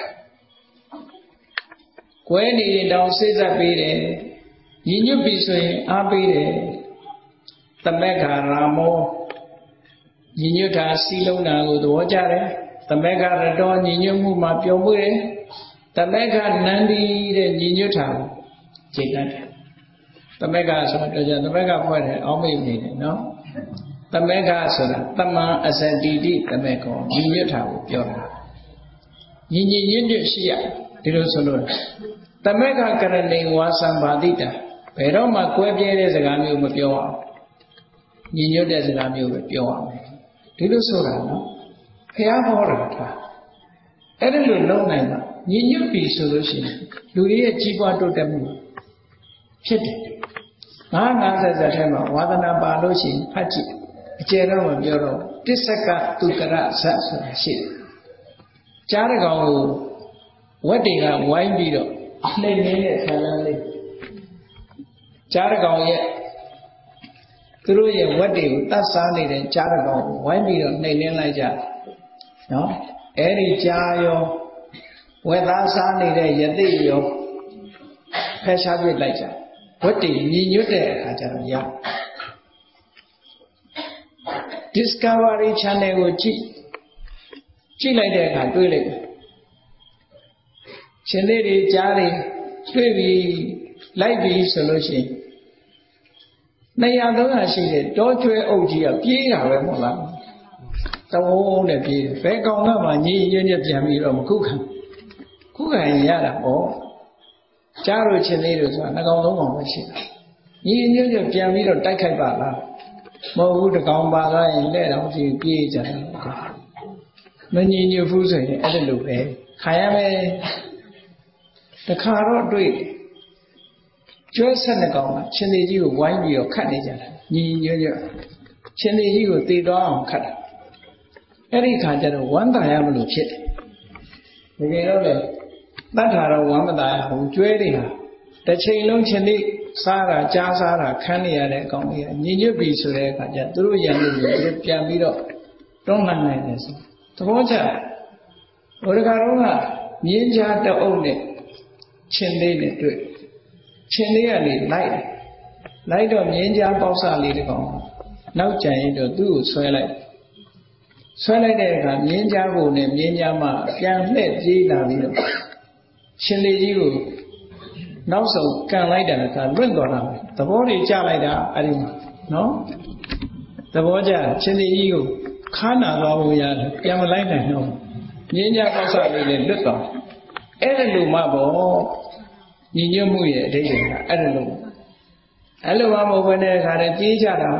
ကွဲနေရင်တောင်စိတ်ဆက်ပေးတယ်ညီညွတ်ပြီဆိုရင်အားပေးတယ်သမက္ခာရာမောညီညွတ်တာစီလုံးတာကိုသဘောကျတယ်သမက္ခရတောညီညွတ်မှုမှာပျော်မွေ့တယ်သမက္ခနန္ဒီတဲ့ညီညွတ်တာကိုကျေနပ်တယ်သမက္ခဆိုတော့ကြသမက္ခဖွဲ့တယ်အောင်းမိတ်နေတယ်နော်သမက္ခဆိုတာတမန်အစတိတိသမက္ခောညီညွတ်တာကိုပြောတာညီညွတ်ရှိရဒီလိုဆိုလို့သမက္ခကရဏိဝါသံပါတိတာဘယ်တော့မှကွဲပြဲတဲ့စကားမျိုးမပြောအောင်ညီညွတ်တဲ့စကားမျိုးပဲပြောရမယ်ဒီလိုဆိုတာနော်ဘုရားဟောတာဒါအဲ့ဒီလိုလုံးနိုင်မှာညီညွတ်ပြီဆိုလို့ရှိရင်လူတွေရဲ့ကြီးပွားတိုးတက်မှုဖြစ်တယ်50ထဲမှာဝါသနာပါလို့ရှိရင်ဖတ်ကြည့်အကျယ်တော့မပြောတော့တစ္ဆကတုကရဇတ်ဆိုတာရှိတယ်ကြားတဲ့ကောင်ကိုဝက်တွေကဝိုင်းပြီးတော့နှိမ့်နေတဲ့ဆန္ဒလေးကြားတဲ့ကောင်ရဲ့သူတို့ရဲ့ဝက်တွေကိုတတ်စားနေတဲ့ကြားတဲ့ကောင်ကိုဝိုင်းပြီးတော့နှိမ့်နှင်းလိုက်ကြနော်အဲ့ဒီကြားရောဝက်သားစားနေတဲ့ယသိရောဖယ်ရှားပြစ်လိုက်ကြဝက်တွေညီညွတ်တဲ့အခါကျတော့ရ Discovery Channel ကိုကြည့်ကြည့်လိုက်တဲ့အခါတွေးလိုက်ရှင်လေးတွေကြားတွေတွေ့ပြီးလိုက်ပြီးဆိုလို့ရှိရင်200 300ရှိတဲ့တောကျွဲအုပ်ကြီးကပြေးတာပဲမဟုတ်လားတဝုံးနဲ့ပြေးတယ်ဘယ်ကောင်ကမှညီညွတ်ညွတ်ပြန်ပြီးတော့မခုခံရင်ရတာပေါ့ကြားလို့ချင်းလေးတို့ဆိုတာ2ကောင်3ကောင်ပဲရှိတာညီညွတ်ညွတ်ပြန်ပြီးတော့တိုက်ခိုက်ပါလားမဟုတ်ဘူးတကောင်ပါလာရင်လက်တော်ကြီးပြေးကြတယ်မညီညွတ်ဘူးဆိုရင်အဲ့ဒါလိုပဲခံရမယ်တခါတော့တွေ့ကျွဲ12ကောင်ကချင်းသေးကြီးကိုဝိုင်းပြီးတော့ခတ်နေကြတယ်ညီညွတ်ညွတ်ချင်းသေးကြီးကိုတည်သွားအောင်ခတ်တာအဲ့ဒီခါကျတော့ဝမ်းသာရမလို့ဖြစ်တယ်တကယ်တော့လေတတ်တာတော့ဝမ်းမသာရဘူးကျွဲတွေဟာတစ်ချိန်လုံးချင်းသေးစားတာကြားစားတာခန်းနေရတဲ့အကောင်ကြီးကညီညွတ်ပြီဆိုတဲ့အခါကျသူတို့ရန်လို့သူတို့ပြန်ပြီးတော့တွန်းလှန်နိုင်တယ်ဆိုသဘောကျဘုရားတော်ကမြင်းကြားတအုပ်နဲ့ချင်းသေးနဲ့တွေ့ချင်းသေးကလေလိုက်တော့မြင်းကြားပေါက်စလေးတကောင်နောက်ကျန်ရင်တော့သူ့ကိုဆွဲလိုက်တဲ့အခါမြင်းကြားကိုနဲ့မြင်းကြားမှပြန်လှည့်ပြေးလာပြီးတော့ချင်းသေးကြီးကိုနောက်ဆုံးကန်လိုက်တာကလွင့်သွားတာပဲသဘောတွေကျလိုက်တာအဲ့ဒီမှာနော်သဘောကျချင်းသေးကြီးကိုခါနာသွားဖို့ရတယ်ပြန်မလိုက်နိုင်တော့မြင်းကြားပေါက်စလေးနဲ့လွတ်သွားအဲ့ဒါလိုမှပေါ့ညီညွတ်မှုရဲ့အဓိပ္ပာယ်ကအဲ့ဒါလိုမှမဟုတ်ဘဲနဲ့ခါတည်းကြေးကြတာ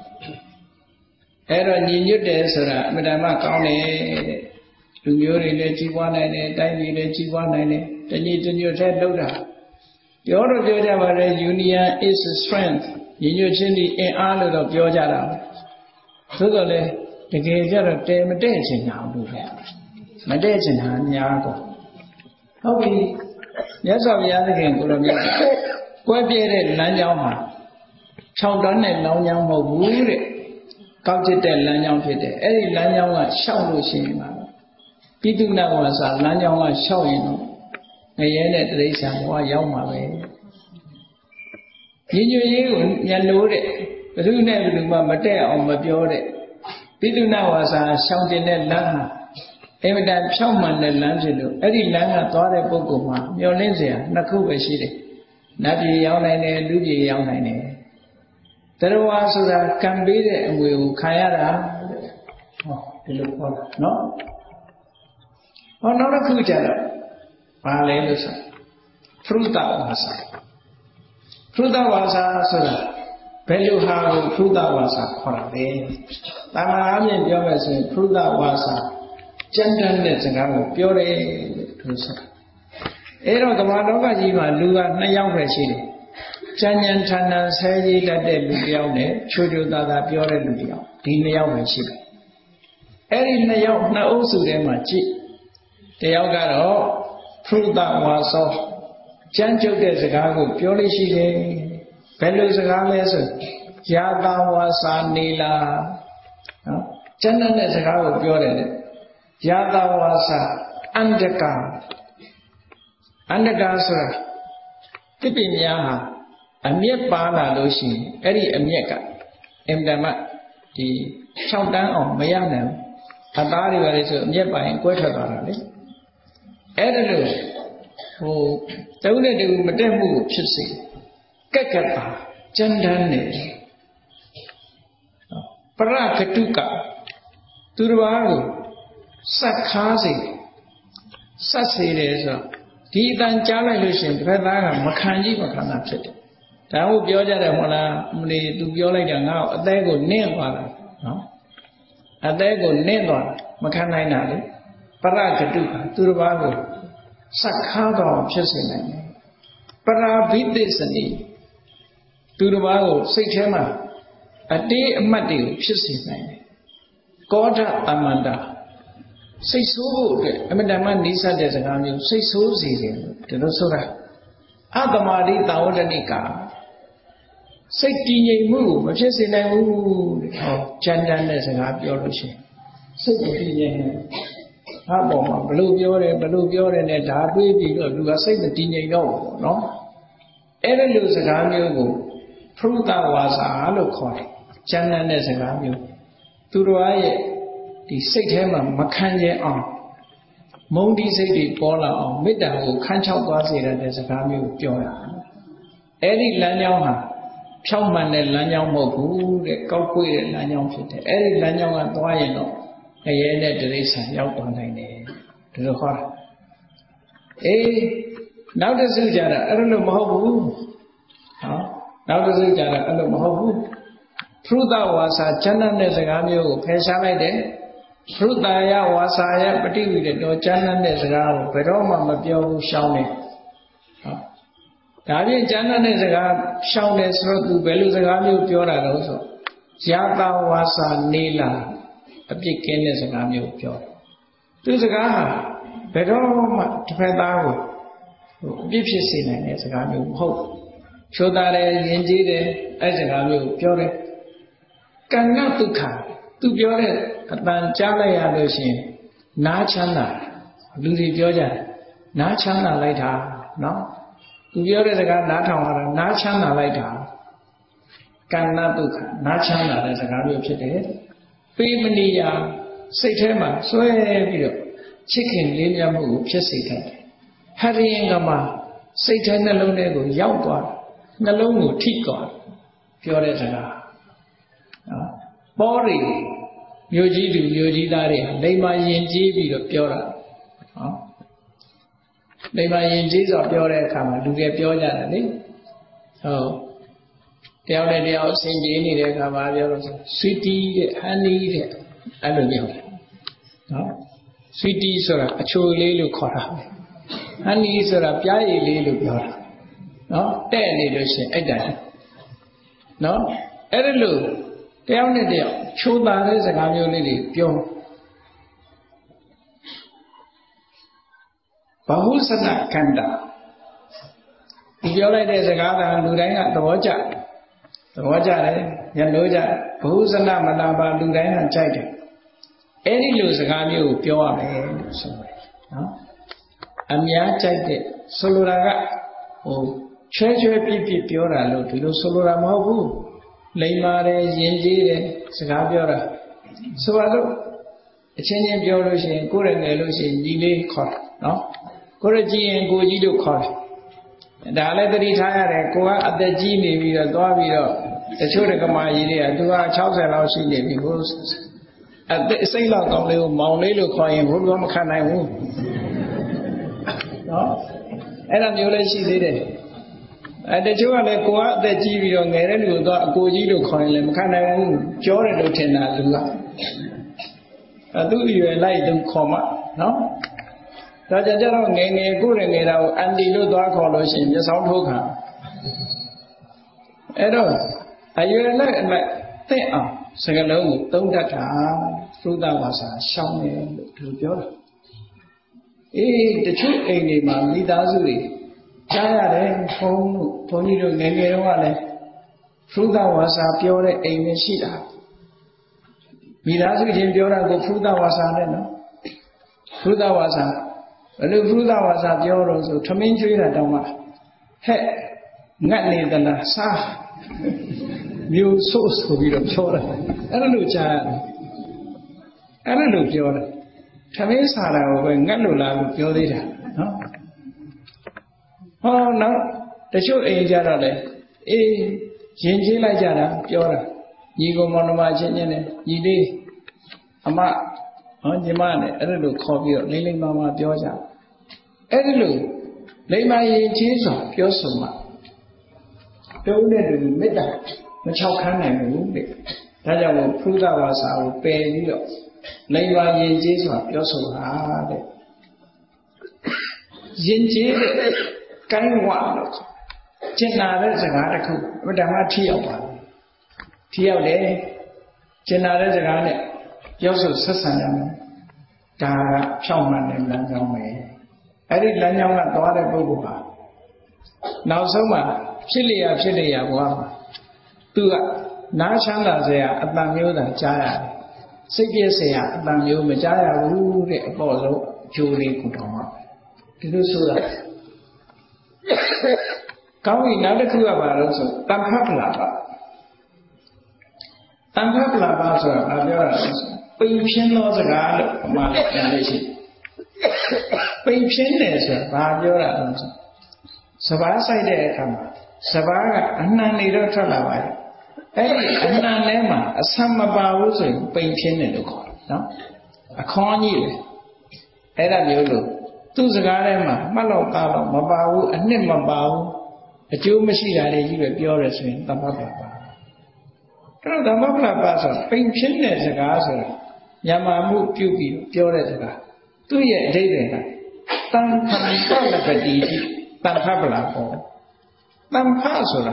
အဲ့တော့ညီညွတ်တယ်ဆိုတာအမှန်တမ်းကောင်းတယ်လူမျိုးတွေလည်းကြီးပွားနိုင်တယ်တိုင်းပြည်လည်းကြီးပွားနိုင်တယ်တညီတညွတ်တဲ့လုပ်တာပြောတော့ပြောကြပါလေ union is strength ညီညွတ်ခြင်းဒီအင်အားလို့တော့ပြောကြတာသို့တော်လည်းတကယ်ကြတော့တဲမတဲ့ချင်တာဘူးပဲမတဲ့ချင်တာများတော့ဟုတ်ပြီမြတ်စွာဘုရားသခင်ကိုလိုမြတ်ကွဲပြဲတဲ့လမ်းကြောင်းမှာ6တန်းနဲ့လောင်းကြောင်းမဟုတ်ဘူးတဲ့ကောက်ကျစ်တဲ့လမ်းကြောင်းဖြစ်တယ်အဲ့ဒီလမ်းကြောင်းကရှောက်လို့ရှိရင်ပါပိတုဏဝါစာလမ်းကြောင်းကရှောက်ရင်တော့ငရဲနဲ့တိရစ္ဆာန်ဘဝရောက်မှာပဲညီညွတ်ရေးကိုညနိုးတဲ့ဘယ်သူနဲ့ဘယ်သူမှမတက်အောင်မပြောတဲ့ပိတုဏဝါစာရှောင်တင်တဲ့လမ်းဟာအင်မတန်ဖြောင့်မှန်တဲ့လမ်းဖြစ်လို့အဲ့ဒီလမ်းကသွားတဲ့ပုဂ္ဂိုလ်မှာမျောလင့်စရာ2ခုပဲရှိတယ်နတ်ပြည်ရောက်နိုင်တယ်လူပြည်ရောက်နိုင်တယ်တရားဝါဆိုတာကံပေးတဲ့အမွေကိုခံရတာဟောဒီလိုခေါ်တာနော်ဟောနောက်တစ်ခုကျတော့ဘာလဲလို့ဆိုဖရုဒဝါစာဆိုတာဘယ်လိုဟာကိုဖရုဒဝါစာခေါ်တာလဲတာမန်အားဖြင့်ပြောမယ်ဆိုရင်ဖရုဒဝါစာကြမ်းတမ်းတဲ့စကားကိုပြောတယ်လို့ဆိုတာအဲ့တော့ကမ္ဘာလောကကြီးမှာလူက2ယောက်ပဲရှိတယ်ကြံ့ကြံ့ထန်ထန်ဆဲကြီးတတ်တဲ့လူတစ်ယောက်နဲ့ချိုးချိုးသားသားပြောတဲ့လူတစ်ယောက်ဒီ2ယောက်ပဲရှိတယ်အဲ့ဒီ2ယောက်2အုပ်စုထဲမှာကြည့်တစ်ယောက်ကတော့ဖရုဒဝါဆောကြမ်းကြုတ်တဲ့စကားကိုပြောလို့ရှိတယ်ဘယ်လိုစကားလဲဆိုယာတာဝါစာနေလာနော်ကြမ်းတဲ့စကားကိုပြောတယ်ယာတာဝါစာအန္တကာဆိုတာတိပိများဟာအမျက်ပါလာလို့ရှိရင်အဲ့ဒီအမျက်ကအင်တမဒီ6တန်းအောင်မရနိုင်ဘူးအသားတွေပါလေဆိုအမျက်ပါရင်ကွဲထွက်သွားတာလေအဲ့ဒါလို့တုံးတဲ့တူမတက်မှုကိုဖြစ်စေကက်ကက်ပါကြမ်းတမ်းနေပရကတုကသူတစ်ပါးကိုစက်ခါစေစက်စေတယ်ဆိုတော့ဒီအတန်ကြားလိုက်လို့ရှိရင်တစ်ဖက်သားကမခံကြည့်မခံတာဖြစ်တယ်ဒါကိုပြောကြတယ်မဟုတ်လားမလီသူပြောလိုက်တာငါ့ကိုအသေးကိုနင့်သွားတာနော်အသေးကိုနင့်သွားမခံနိုင်တာလေပရကတုကသူတစ်ပါးကိုစက်ခါတော့ဖြစ်စေနိုင်တယ်ပရာဘိသစ္စနိသူတစ်ပါးကိုစိတ်ထဲမှာအတေးအမှတ်တွေကိုဖြစ်စေနိုင်တယ်ကောဓတမန္တာစိတ်ဆိုးဖို့အတွက်အမတန်မှနိစ္စတဲ့စကားမျိုးစိတ်ဆိုးစေတယ်ဒီလိုဆိုတာအတမာတိတာဝတ္တနိကာစိတ်တည်ငြိမ်မှုကိုမဖြစ်စေနိုင်ဘူးဟောကြမ်းတမ်းတဲ့စကားပြောလို့ရှိရင်စိတ်တည်ငြိမ်နေဟာပေါ်မှာဘလို့ပြောတယ်နဲ့ဒါတွေးပြီးတော့လူကစိတ်မတည်ငြိမ်တော့ဘူးနော်အဲ့ဒီလိုစကားမျိုးကိုဖရုဒဝါစာလို့ခေါ်တယ်ကြမ်းတမ်းတဲ့စကားမျိုးသူတော်ရဲ့ဒီစိတ်ထဲမှာမခံရအောင်မုန်းတီးစိတ်တွေပေါ်လာအောင်မေတ္တာကိုခန်းချောက်သွားစေတဲ့စကားမျိုးကိုပြောတာအဲ့ဒီလမ်းကြောင်းဟာဖြောင့်မှန်တဲ့လမ်းကြောင်းမဟုတ်ဘူးတဲ့ကောက်ကွေ့တဲ့လမ်းကြောင်းဖြစ်တယ်အဲ့ဒီလမ်းကြောင်းကသွားရင်တော့အရဲနဲ့တိရစ္ဆာန်ရောက်သွားနိုင်တယ်ဒီလိုခေါ်တာအေးနောက်တစ်စုကြတာအဲ့လိုမဟုတ်ဘူးဟောနောက်တစ်စုကြတာအဲ့လိုမဟုတ်ဘူးဖရုဒဝါစာဉာဏ်နဲ့စကားမျိုးကိုဖယ်ရှားလိုက်တယ်ဖရုတာယဝါစာယပฏิဝိတတော်ဉာဏ်နဲ့စကားကိုဘယ်တော့မှမပြောဘူးရှောင်းတယ်ဟောဒါဖြင့်ဉာဏ်နဲ့စကားရှောင်းတယ်ဆိုတော့သူဘယ်လိုစကားမျိုးပြောတာလဲဆိုဇာတာဝါစာနေလာအပြစ်ကင်းတဲ့စကားမျိုးပြောတယ်သူစကားဟာဘယ်တော့မှတစ်ဖက်သားကိုအပြစ်ဖြစ်စေနိုင်တဲ့စကားမျိုးမဟုတ်ချိုးသားတယ်ယဉ်ကျေးတယ်အဲ့စကားမျိုးပြောတယ်ကံကဒုက္ခသူပြောတဲ့အတန်ကြားလိုက်ရလို့ရှိရင်နားချမ်းသာလူတွေပြောကြတယ်နားချမ်းသာလိုက်တာနော်သူပြောတဲ့စကားနားထောင်ရတာနားချမ်းသာလိုက်တာကံကဒုက္ခနားချမ်းသာတဲ့စကားမျိုးဖြစ်တယ်ပေးမနီယာစိတ်ထဲမှာစွဲပြီးတော့ချစ်ခင်လေးမြတ်မှုကိုဖြစ်စေတတ်တယ်ဟရိယင်ကမှာစိတ်ထဲနှလုံးထဲကိုရောက်သွားနှလုံးကိုထိသွားပြောတဲ့စကားနော်ပေါ်ရီမြို့ကြီးသူမြို့ကြီးသားတွေလိမ္မာယဉ်ကျေးပြီးတော့ပြောတာနော်လိမ္မာယဉ်ကျေးစွာပြောတဲ့အခါမှာလူတွေပြောကြတယ်လေဟုတ်တယောက်နဲ့တယောက်အစဉ်ပြေးနေတဲ့အခါမှာပြောလို့ဆိုဆွီတီတဲ့ဟန်နီတဲ့အဲ့လိုပြောတယ်နော်ဆွီတီဆိုတာအချိုလေးလို့ခေါ်တာဟန်နီဆိုတာပြားရည်လေးလို့ပြောတာနော်တဲ့နေလို့ရှိရင်အဲ့ဒါနော်အဲ့ဒါလို့တယောက်နဲ့တယောက်ချိုးသားတဲ့စကားမျိုးလေးတွေပြောဘဟုစနကန္တာဒီပြောလိုက်တဲ့စကားကလူတိုင်းကသဘောကျတယ်ညလို့ကြဘဟုစနမနာပါလူတိုင်းကကြိုက်တယ်အဲ့ဒီလိုစကားမျိုးကိုပြောရမယ်လို့ဆိုတယ်နော်အများကြိုက်တဲ့ဆိုလိုတာကချွဲပြစ်ပြောတာလို့ဒီလိုဆိုလိုတာမဟုတ်ဘူးလိမ္မာတယ်ယဉ်ကျေးတယ်စကားပြောတာဆိုတော့အချင်းချင်းပြောလို့ရှိရင်ကိုယ်ရငယ်လို့ရှိရင်ညီလေးခေါ်တာနော်ကိုယ်ရကြီးရင်ကိုကြီးလို့ခေါ်တယ်ဒါလည်းသတိထားရတယ်ကိုကအသက်ကြီးနေပြီးတော့သွားပြီးတော့တချို့ကမာကြီးတွေကသူက60လောက်ရှိနေပြီဟိုအသက်စိတ်လောက်ကောင်းလေးကိုမောင်လေးလို့ခေါ်ရင်ဘုရားမခံနိုင်ဘူးနော်အဲ့ဒါမျိုးလည်းရှိသေးတယ်တချို့ကလည်းကိုကအသက်ကြီးပြီးတော့ငယ်တဲ့လူကတော့အကိုကြီးလို့ခေါ်ရင်လည်းမခံနိုင်ဘူးကြောတယ်လို့ထင်တာလူကသူ့ရွယ်လိုက်သူခေါ်မှနော်ဒါကြတော့ငယ်ငယ်ကိုယ်ရငယ်တာကိုအန်တီလို့သွားခေါ်လို့ရှိရင်မျက်စောင်းထိုးခံအဲ့တော့အရွယ်လိုက်အလိုက်သိအောင်စကလုံးကိုသုံးတတ်တာသုဒ္ဓဝါစာရှောင်းတယ်လို့သူပြောတာအေးတချို့အိမ်တွေမှာမိသားစုတွေကြားရတယ်ဘုန်းကြီးတို့ငယ်ငယ်တုန်းကလည်းသုဒ္ဓဝါစာပြောတဲ့အိမ်တွေရှိတာမိသားစုချင်းပြောတာကိုသုဒ္ဓဝါစာနဲ့နော်သုဒ္ဓဝါစာဘယ်လိုသုဒ္ဓဝါစာပြောတော့ဆိုထမင်းကျွေးတာတောင်မှဟဲ့ငတ်နေသလားစားမျိုးဆိုးဆိုပြီးတော့ပြောတယ်အဲ့လိုကြားရတယ်အဲ့လိုပြောတယ်ထမင်းစားတာကိုပဲငတ်လို့လားလို့ပြောသေးတာနော်ဟောနောက်တချို့အိမ်ကြတော့လေအေးရင်ကျေးလိုက်ကြတာပြောတာညီကောင်မောင်နှမချင်းချင်းနဲ့ညီလေးအမညီမနဲ့အဲ့လိုခေါ်ပြီးတော့လိမ့်လိမ့်မမပြောကြအဲ့ဒီလိုလိမ္မာရင်ကျေးစွာပြောဆိုမှတုံးတဲ့လူမေတ္တာမချောက်ခမ်းနိုင်ဘူးတဲ့ဒါကြောင့်မို့ဖုဒ္ဓဝါစာကိုပယ်ပြီးတော့လိမ္မာရင်ကျေးစွာပြောဆိုတာတဲ့ရင်ကျေးတဲ့ကိုင်းဝါလို့ကျင်နာတဲ့စကားတစ်ခုဘုဒ္ဓမှာထိရောက်ပါထိရောက်တယ်ကျင်နာတဲ့စကားနဲ့ပြောဆိုဆက်ဆံရမယ်ဒါကဖြောင့်မှန်တဲ့လမ်းကြောင်းပဲအဲ့ဒီလမ်းကြောင်းကသွားတဲ့ပုဂ္ဂိုလ်ဟာနောက်ဆုံးမှာဖြစ်လျာဘဝမှာသူကနားချမ်းသာစရာအတန်မျိုးသာကြားရတယ်စိတ်ပြည့်စရာအတန်မျိုးမကြားရဘူးတဲ့အပေါ်ဆုံးအကျိုးလေးကိုတောင်းပါဒီလိုဆိုတာကောင်းပြီနောက်တစ်ခုကဘာလို့ဆိုတမ္ဖပလာပတမ္ဖပလာပဆိုတာဘာပြောရလဲဆိုပိန်ဖြင်းသောစကားလို့အမှန်ပြန်လို့ရှိပိန်ဖြင်းတယ်ဆိုတာဘာပြောတာလဲဆိုစဘာဆိုင်တဲ့အခါမှာစဘာကအနှံနေတော့ထွက်လာပါတယ်အဲ့ဒီအနှံထဲမှာအဆံမပါဘူးဆိုရင်ပိန်ဖြင်းတယ်လို့ခေါ်တယ်နော်အခေါင်းကြီးလေအဲ့ဒါမျိုးလို့သူ့စကားထဲမှာမှတ်တော့ကားတော့မပါဘူးအနှစ်မပါဘူးအကျိုးမရှိတာတွေကြီးပဲပြောရဆိုရင်သမ္မပ္ပပါအဲ့တော့သမ္မပ္ပပါဆိုပိန်ဖြင်းတဲ့စကားဆိုတာညမာမှုပြုပြီးပြောတဲ့စကားသူ့ရဲ့အဓိပ္ပာယ်ကတန်ခါပလပတိတန်ခါပလာပေါ်တန်ခါဆိုတာ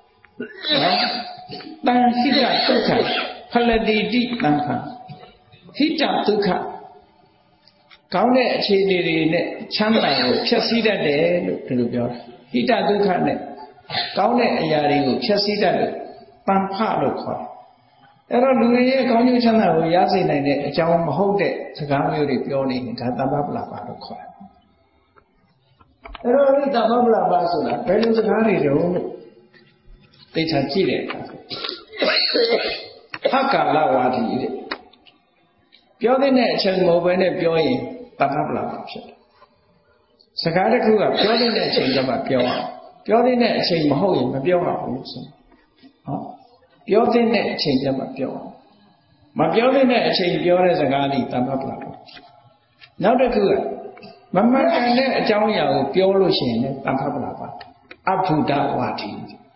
တန်ဟိတဒုက္ခဖလတိတိတန်ခါဟိတဒုက္ခကောင်းတဲ့အခြေအနေတွေနဲ့ချမ်းသာကိုဖြည့်ဆည်းတတ်တယ်လို့ဒီလိုပြောတာဟိတဒုက္ခနဲ့ကောင်းတဲ့အရာတွေကိုဖြည့်ဆည်းတတ်လို့တန်ဖလို့ခေါ်တယ်အဲ့တော့လူတွေရဲ့ကောင်းကျိုးချမ်းသာကိုရစေနိုင်တဲ့အကြောင်းမဟုတ်တဲ့စကားမျိုးတွေပြောနေရင်ဒါသမ္မပလပါလို့ခေါ်တယ်အဲ့တော့ဒီသမ္မပလပါဆိုတာဘယ်လိုစကားတွေတုံးလို့သိချာကြည့်တဲ့အခါဟကာလဝါဒီတဲ့ပြောတဲ့အချိန်မဟုတ်ဘဲနဲ့ပြောရင်သမ္မပလပါဖြစ်တယ်စကားတစ်ခုကပြောတဲ့အချိန်ကျမှပြောအောင်ပြောတဲ့အချိန်မဟုတ်ရင်မပြောရဘူးဆိုဟောပြောတဲ့အချိန်ကျမှပြောအောင်မပြောတဲ့အချိန်ပြောတဲ့စကားလေးသမ္မပလပါနောက်တစ်ခုကမမှန်ကန်တဲ့အကြောင်းအရာကိုပြောလို့ရှိရင်လည်းသမ္မပလပါအဘုဒ္ဓဝါဒီ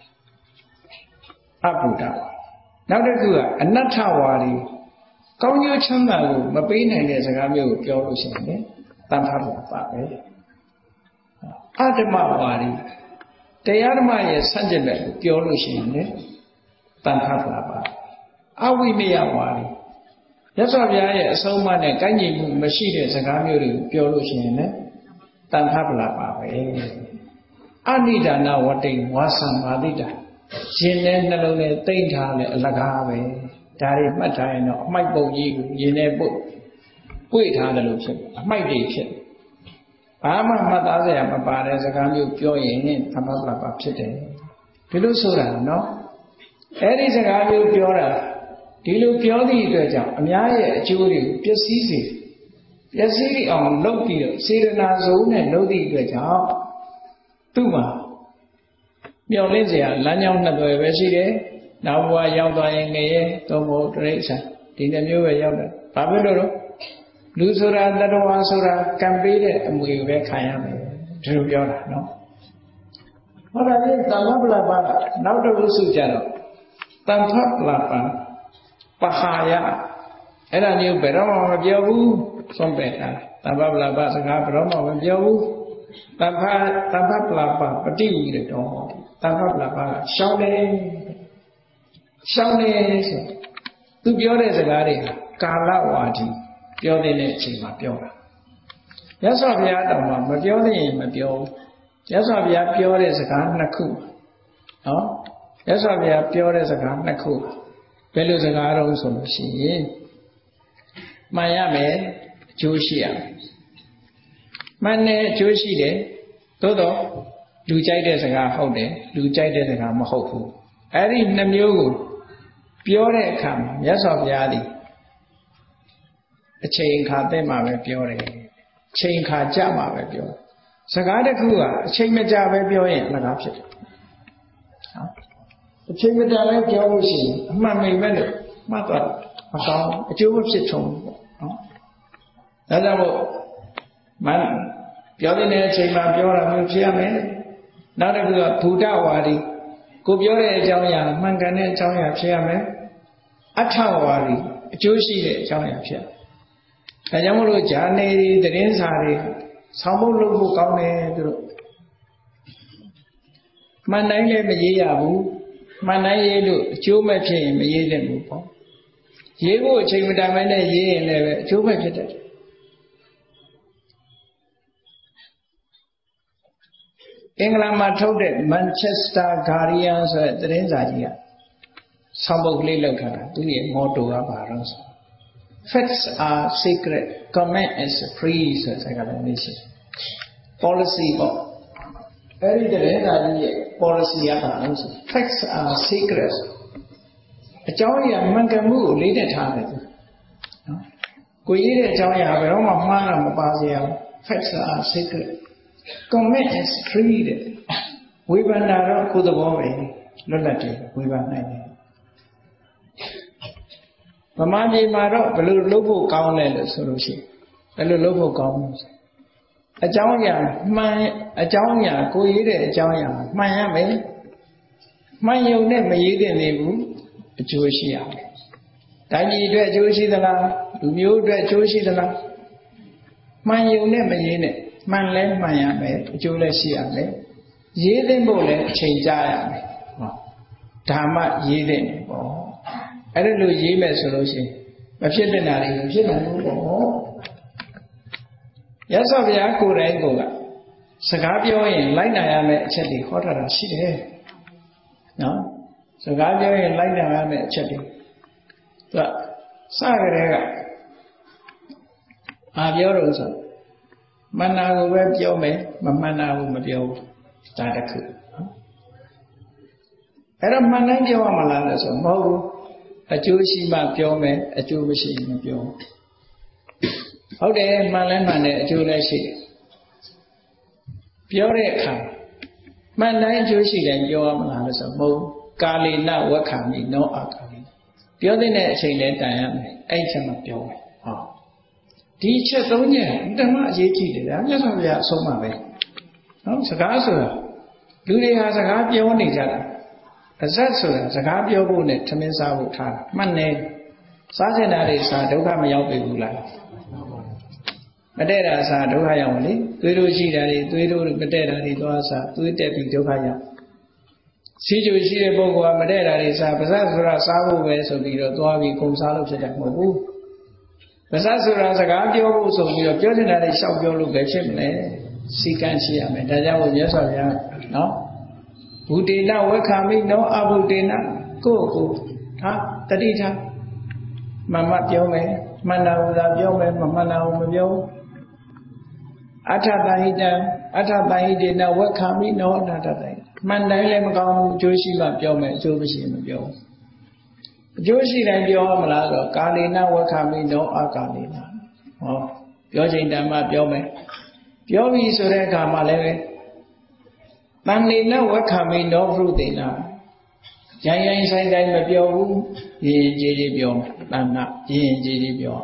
အဘုဒ္ဓနောက်တစ်ခုကအနတ္ထဝါဒီကောင်းကျိုးချမ်းသာကိုမပေးနိုင်တဲ့စကားမျိုးကိုပြောလို့ရှိရင်လည်းသမ္မပလပါပဲအတ္တမဝါဒီတရားဓမ္မရဲ့ဆန့်ကျင်ဘက်ကိုပြောလို့ရှိရင်လည်းတန်ခါပလာပါအဝိမယဝါဒီရသော်ဘုရားရဲ့အဆုံးအမနဲ့ကိုင်းညီမှုမရှိတဲ့စကားမျိုးတွေကိုပြောလို့ရှိရင်လည်းတန်ခါပလာပါပဲအနိဒာနဝတိဝါသံမာတိတာရှင်နဲ့နှလုံးနဲ့တိတ်ထားလဲအလကားပဲဒါတွေမှတ်ထားရင်တော့အမိုက်ပုံကြီးကိုရင်ထဲပုတ်ပွေ့ထားတယ်လို့ဖြစ်အမိုက်တွေဖြစ်ဘာမှမှတ်သားစရာမပါတဲ့စကားမျိုးပြောရင်သမ္မပလပါဖြစ်တယ်ဒီလိုဆိုတာနော်အဲ့ဒီစကားမျိုးပြောတာဒီလိုပြောသည့်အတွက်ကြောင့်အများရဲ့အကျိုးတွေကိုပျက်စီးစေပျက်စီးအောင်လုပ်ပြီးတော့စေတနာဆုံးနဲ့လုပ်သည့်အတွက်ကြောင့်သူ့မှာမျောလင့်စရာလမ်းကြောင်းနှစ်သွယ်ပဲရှိတယ်နောက်ဘဝရောက်သွားရင်ငရဲသုံးဖို့တိရစ္ဆာန်ဒီနှမျိုးပဲရောက်တယ်ဘာဖြစ်လို့လဲလူဆိုတာတတဝါဆိုတာကံပေးတဲ့အမွေကိုပဲခံရမယ်ဒီလိုပြောတာနော်ဟောဒါဖြင့်သမ္မပလပါနောက်တစ်ခုစုကြတော့တန်ဖပလပါပဟာယအဲ့ဒါမျိုးဘယ်တော့မှမပြောဘူးဆုံးပယ်တာသမ္မပလပါစကားဘယ်တော့မှမပြောဘူးတန်ဖပလပါပฏิဝိရတောတန်ဖပလပါရှောင်းတယ်ဆိုသူပြောတဲ့စကားတွေကာလဝါဒီပြောတဲ့အချိန်မှာပြောတာမြတ်စွာဘုရားတောင်မှမပြောသေးရင်မပြောဘူးမြတ်စွာဘုရားပြောတဲ့စကားနှစ်ခုနော်မြတ်စွာဘုရားပြောတဲ့စကားနှစ်ခုဘယ်လိုစကားတော့ဆိုလို့ရှိရင်မှန်ရမယ်အကျိုးရှိရမယ်မှန်တယ်အကျိုးရှိတယ်သို့တော့လူကြိုက်တဲ့စကားဟုတ်တယ်လူကြိုက်တဲ့စကားမဟုတ်ဘူးအဲ့ဒီနှစ်မျိုးကိုပြောတဲ့အခါမှာမြတ်စွာဘုရားသည်အချိန်ခါတဲ့မှာပဲပြောတယ်အချိန်ခါကြမှာပဲပြောတယ်စကားတစ်ခုကအချိန်မကြာပဲပြောရင်လကားဖြစ်တယ်အချိန်မကြာပဲပြောလို့ရှိရင်အမှန်မိန်ပဲလို့မှတ်သွားမကောင်းအကျိုးမဖြစ်ထုံဘူးပေါ့နော်ဒါကြောင့်မို့မပြောတဲ့အချိန်မှာပြောတာမျိုးဖြစ်ရမယ်နောက်တစ်ခုကဘုဒ္ဓဝါဒီကိုပြောတဲ့အကြောင်းအရာမှန်ကန်တဲ့အကြောင်းအရာဖြစ်ရမယ်အထဝါဒီအကျိုးရှိတဲ့အကြောင်းအရာဖြစ်ဒါကြောင့်မို့လို့ဂျာနေသတင်းစာတွေဆောင်းဖို့လုပ်ဖို့ကောင်းတယ်သူတို့မှန်တိုင်းလည်းမရေးရဘူးမှန်တိုင်းရေးလို့အကျိုးမဲ့ဖြစ်ရင်မရေးသင့်ဘူးပေါ့ရေးဖို့အချိန်မတန်မဲနဲ့ရေးရင်လည်းပဲအကျိုးမဲ့ဖြစ်တတ်တယ်အင်္ဂလန်မှာထုတ်တဲ့ Manchester Guardian ဆိုတဲ့သတင်းစာကြီးကဆောင်းပုဒ်ကလေးလောက်ထားတာသူရဲ့မော်တိုကဘာလို့ဆိုFacts are secret, comment is free ဆိုတဲ့စကားလုံးလေးရှိ policy ပေါ့အဲ့ဒီတဲ့ဒါကြီးရဲ့ policy ကဘာလို့ဆို Facts are secret အကြောင်းအရာမှန်ကန်မှုကိုလေးနဲ့ထားတယ်သူနော်ကိုရေးတဲ့အကြောင်းအရာဘယ်တော့မှမှားတာမပါစေအောင် facts are sacred comment is free တဲ့ဝေဖန်တာတော့ကိုယ်သဘောပဲလွတ်လပ်တယ်ဝေဖန်နိုင်တယ်ဗမာပြည်မှာတော့ဘယ်လိုလုပ်ဖို့ကောင်းလဲလို့ဆိုလို့ရှိရင်ဘယ်လိုလုပ်ဖို့ကောင်းလဲအကြောင်းအရာမှန်အကြောင်းအရာကိုရေးတဲ့အကြောင်းအရာမှန်ရမယ်မှန်ရုံနဲ့မရေးတဲ့နေဘူးအကျိုးရှိရမယ်တိုင်းပြည်အတွက်အကျိုးရှိသလားလူမျိုးအတွက်အကျိုးရှိသလားမှန်ရုံနဲ့မရေးနဲ့မှန်လဲမှန်ရမယ်အကျိုးလည်းရှိရမယ်ရေးသိဖို့လည်းအချိန်ကြာရမယ်ဟောဒါမှရေးတဲ့ပေါ့အဲ့ဒါလို့ရေးမယ်ဆိုလို့ရှိရင်မဖြစ်တဲ့နာတွေမဖြစ်နိုင်ဘူးပေါ့ရသော်ဗျာကိုယ်တိုင်ကစကားပြောရင်လိုက်နာရမယ်အချက်တွေဟောထားတာရှိတယ်နော်စကားပြောရင်လိုက်နာရမယ်အချက်တွေသူကစကြတဲ့ကအာပြောတော့ဆိုမှန်တာကိုပဲပြောမယ်မမှန်တာကိုမပြောဘူးဒါတခုနော်အဲ့တော့မှန်တိုင်းပြောရမလားလို့ဆိုမဟုတ်ဘူးအကျိုးရှိမှပြောမယ်အကျိုးမရှိရင်မပြောဟုတ်တယ်မှန်လဲမှန်တယ်အကျိုးလည်းရှိတယ်ပြောတဲ့အခါမှန်တိုင်းအကျိုးရှိတယ်ပြောရမလားလို့ဆိုမဟုတ်ကာလေနဝက္ခာမိနောအာကာလိပြောတဲ့အချိန်လဲတန်ရမယ်အဲ့ချက်မှပြောမယ်ဟောဒီချက်သုံးချက်ဓမ္မအရေးကြီးတယ်ဗျာမြတ်စွာဘုရားအဆုံးအမပဲနော်စကားဆိုတာလူတွေဟာစကားပြောနေကြတာအစက်ဆိုတာစကားပြောဖို့နဲ့ထမင်းစားဖို့ထားတာမှတ်နေစားချင်တာတွေစားဒုက္ခမရောက်ပြီဘူးလားမတည့်တာစားဒုက္ခရောက်လေသွေးတို့ရှိတာတွေသွေးတို့မတည့်တာတွေသွားစားသွေးတက်ပြီးဒုက္ခရောက်စီးကျူရှိတဲ့ပုဂ္ဂိုလ်ကမတည့်တာတွေစားပါဇက်ဆိုတာစားဖို့ပဲဆိုပြီးတော့သွားပြီးခုံစားလို့ဖြစ်တယ်မဟုတ်ဘူးပါဇက်ဆိုတာစကားပြောဖို့ဆိုပြီးတော့ပြောချင်တာတွေရှောက်ပြောလို့ပဲဖြစ်မလဲစီကံရှိရမယ်ဒါကြောင့်မြတ်စွာဘုရားနော်ဘုတေနဝက္ခာမိနောအဘုတေနကိုဟာတတိထားမမပြောမယ်မှန်တာကိုသာပြောမယ်မမှန်တာကိုမပြောအထတဟိတံအထတဟိတေနဝက္ခာမိနောအထတဟိမှန်တိုင်းလည်းမကောင်းဘူးအကျိုးရှိမှပြောမယ်အကျိုးမရှိမပြောအကျိုးရှိတိုင်းပြောမလားဆိုတော့ကာလေနဝက္ခာမိနောအကာလေနဟောပြောချိန်တန်မှပြောမယ်ပြောပြီဆိုတဲ့အခါမှာလည်းပဲတန်လေနဝက္ခာမိနောဘုသေနရိုင်းရိုင်းဆိုင်ဆိုင်မပြောဘူးရင်ကြည်ကြည်ပြောတန်နာရင်ကြည်ကြည်ပြော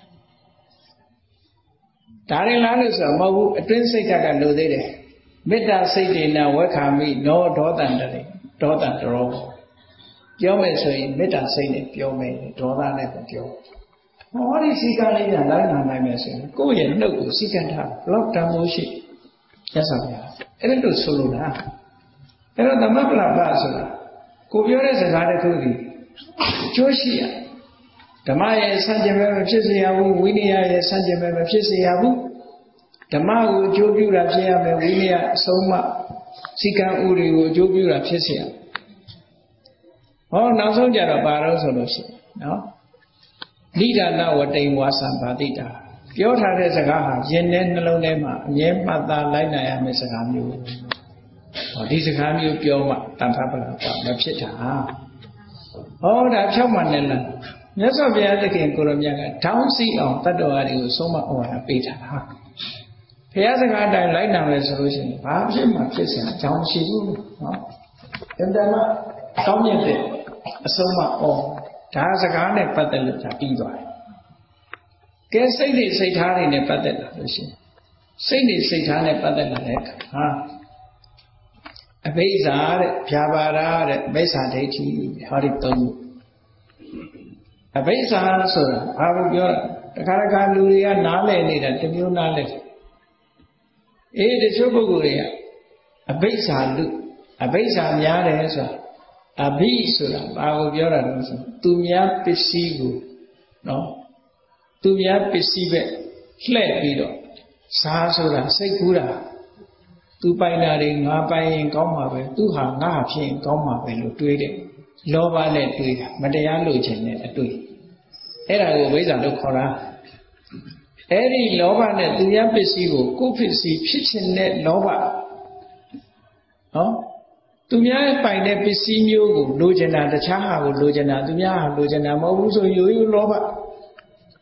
ဒါရင်လားလို့ဆိုတော့မဟုတ်ဘူးအတွင်းစိတ်ကလိုသေးတယ်မေတ္တာစိတ်တေနဝက္ခာမိနောဒေါသန္တရေဒေါသတရောပြောမယ်ဆိုရင်မေတ္တာစိတ်နဲ့ပြောမယ်ဒေါသနဲ့မပြောဟောဒီစီကံလေးကလိုက်နာနိုင်မယ်ဆိုရင်ကိုယ့်ရဲ့နှုတ်ကိုစီကံထားဘလောက်တန်ဖိုးရှိရသဗျာအဲ့ဒါလို့ဆိုလို့လားအဲ့တော့သမပလပဆိုတာကိုပြောတဲ့စကားတစ်ခုဒီကျိုးရှိရဓမ္မရဲ့ဆန့်ကျင်ဘက်မဖြစ်စေရဘူးဝိနည်းရဲ့ဆန့်ကျင်ဘက်မဖြစ်စေရဘူးဓမ္မကိုအကျိုးပြုတာဖြစ်ရမယ်ဝိနည်းအဆုံးအမစီကံဥတွေကိုအကျိုးပြုတာဖြစ်စေရဟောနောက်ဆုံးကြတော့ဘာလို့ဆိုလို့ရှိရင်နော်နိဒာနဝတိန်ဝါသံဘာတိတာပြောထားတဲ့စကားဟာရင်ထဲနှလုံးထဲမှာအမြဲမှတ်သားလိုက်နိုင်ရမယ့်စကားမျိုးဟောဒီစကားမျိုးပြောမှတန်ထပလာပါမဖြစ်တာဟောဒါဖြောက်မှနဲ့လားမြတ်စွာဘုရားသခင်ကိုရမြတ်ကထောင်းစီအောင်တတ္တဝါတွေကိုဆုံးမဩဝါဒပေးထားတာဘုရားစကားတိုင်းလိုက်နာမယ်ဆိုလို့ရှိရင်ဘာဖြစ်မှဖြစ်စရာအကြောင်းမရှိဘူးနော်အင်တမကောင်းမြတ်တဲ့အဆုံးမဩဒါစကားနဲ့ပတ်သက်လို့ဒါပြီးသွားတယ်ကဲစိတ်တွေစိတ်ထားတွေနဲ့ပတ်သက်လာလို့ရှိရင်စိတ်တွေစိတ်ထားနဲ့ပတ်သက်လာတဲ့အခါဟာအဘိဇာတဲ့ဗျာပါဒတဲ့မိစ္ဆာဒိဋ္ဌိဟောဒီသုံးခုအဘိဇာဆိုတာဘာကိုပြောတာတခါလူတွေကနားလည်နေတာတစ်မျိုးနားလည်တချို့ပုဂ္ဂိုလ်တွေကအဘိဇာလူအဘိဇာများတယ်ဆိုတာအဘိဆိုတာဘာကိုပြောတာလဲဆိုသူများပစ္စည်းကိုနော်သူများပစ္စည်းပဲလှည့်ပြီးတော့ဇာဆိုတာစိတ်ကူးတာသူပိုင်တာတွေငါပိုင်ရင်ကောင်းမှာပဲသူဟာငါဖြစ်ရင်ကောင်းမှာပဲလို့တွေးတယ်လောဘနဲ့တွေးတာမတရားလို့ခြင်းနဲ့အတွေ့အဲ့ဒါကိုဝိဇ္ဇာလို့ခေါ်တာအဲ့ဒီလောဘနဲ့သူများပစ္စည်းကိုကိုယ်ပစ္စည်းဖြစ်ခြင်းနဲ့လောဘနော်သူများပိုင်တဲ့ပစ္စည်းမျိုးကိုလိုချင်တာတခြားဟာကိုလိုချင်တာသူများဟာလိုချင်တာမဟုတ်ဘူးဆိုရိုးရိုးလောဘ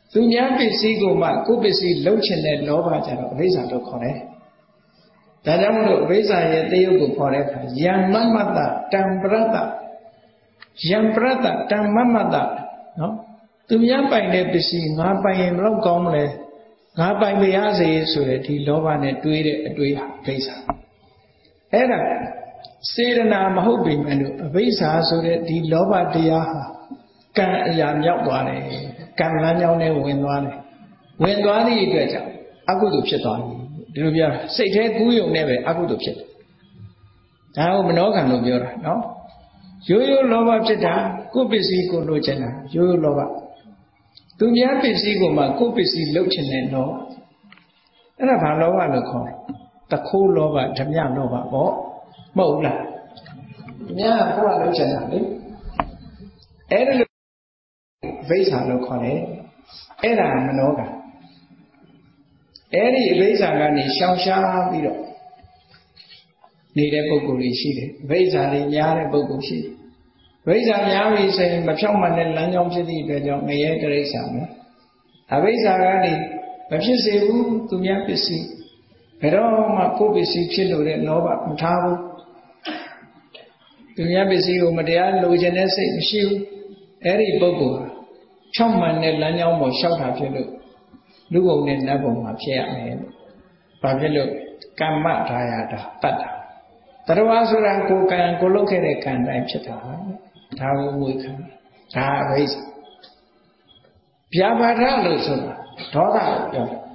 သူများပစ္စည်းကိုမှကိုယ်ပစ္စည်းလှုပ်ချင်တဲ့လောဘကြတော့အဘိဇာလို့ခေါ်တယ်ဒါကြောင့်မလို့အဘိဇာရဲ့တယုတ်ကိုခေါ်တဲ့အခါယံမမ္မတတံပရတ္တယံပရတ္တတံမမ္မတနော်သူများပိုင်တဲ့ပစ္စည်းငါပိုင်ရင်ဘယ်တော့ကောင်းမလဲငါပိုင်ပြရစေဆိုတဲ့ဒီလောဘနဲ့တွေးတဲ့အတွေးဟာအဘိဇာအဲ့ဒါစေရနာမဟုတ်ပေမဲ့လို့အဘိဇာဆိုတဲ့ဒီလောဘတရားဟာကံအရာမြောက်သွားတယ်ကံလမ်းကြောင်းနဲ့ဝင်သွားတယ်ဝင်သွားသည့်အတွက်ကြောင့်အကုသိုလ်ဖြစ်သွားတယ်ဒီလိုပြောစိတ်ထဲကူးယုံနဲ့ပဲအကုသိုလ်ဖြစ်တယ်ဒါကိုမနောကံလို့ပြောတာနော်ရိုးရိုးလောဘဖြစ်တာကိုယ်ပစ္စည်းကိုလိုချင်တာရိုးရိုးလောဘသူများပစ္စည်းကိုမှကိုယ်ပစ္စည်းလှုပ်ချင်တဲ့လောအဲ့ဒါဘာလောဘလို့ခေါ်လဲတခိုးလောဘဓမြလောဘပေါ့မဟုတ်လားဓမြကကိုယ်ကလှုပ်ချင်တာလေအဲ့ဒါလို့အဘိဇာလို့ခေါ်တယ်အဲ့ဒါမနောကံအဲ့ဒီအဘိဇာကနေရှောင်ရှားပြီးတော့နေတဲ့ပုဂ္ဂိုလ်တွေရှိတယ်အဘိဇာတွေများတဲ့ပုဂ္ဂိုလ်ရှိတယ်အဘိဇာများပြီဆိုရင်မဖြောင့်မနဲ့လမ်းကြောင်းဖြစ်သည့်အတွက်ကြောင့်ငရဲတိရစ္ဆာန်ပဲအဘိဇာကနေမဖြစ်စေဘူးသူများပစ္စည်းဘယ်တော့မှကိုယ်ပစ္စည်းဖြစ်လို့တဲ့လောဘမထားဘူးသူများပစ္စည်းကိုမတရားလိုချင်တဲ့စိတ်မရှိဘူးအဲ့ဒီပုဂ္ဂိုလ်ဖြောင့်မနဲ့လမ်းကြောင်းပေါ်လျှောက်တာဖြစ်လို့လူဘုံနဲ့နတ်ဘုံမှာဖြစ်ရမယ်လို့ဘာဖြစ်လို့ကမ္မဒါယတာတတ်တာတရားဆိုတာကိုယ်ကံကိုလုပ်ခဲ့တဲ့ကံတိုင်းဖြစ်တာဒါကိုဝေခံဒါအဘိဇာဗျာပါဒလို့ဆိုတာဒေါသကိုပြောတယ်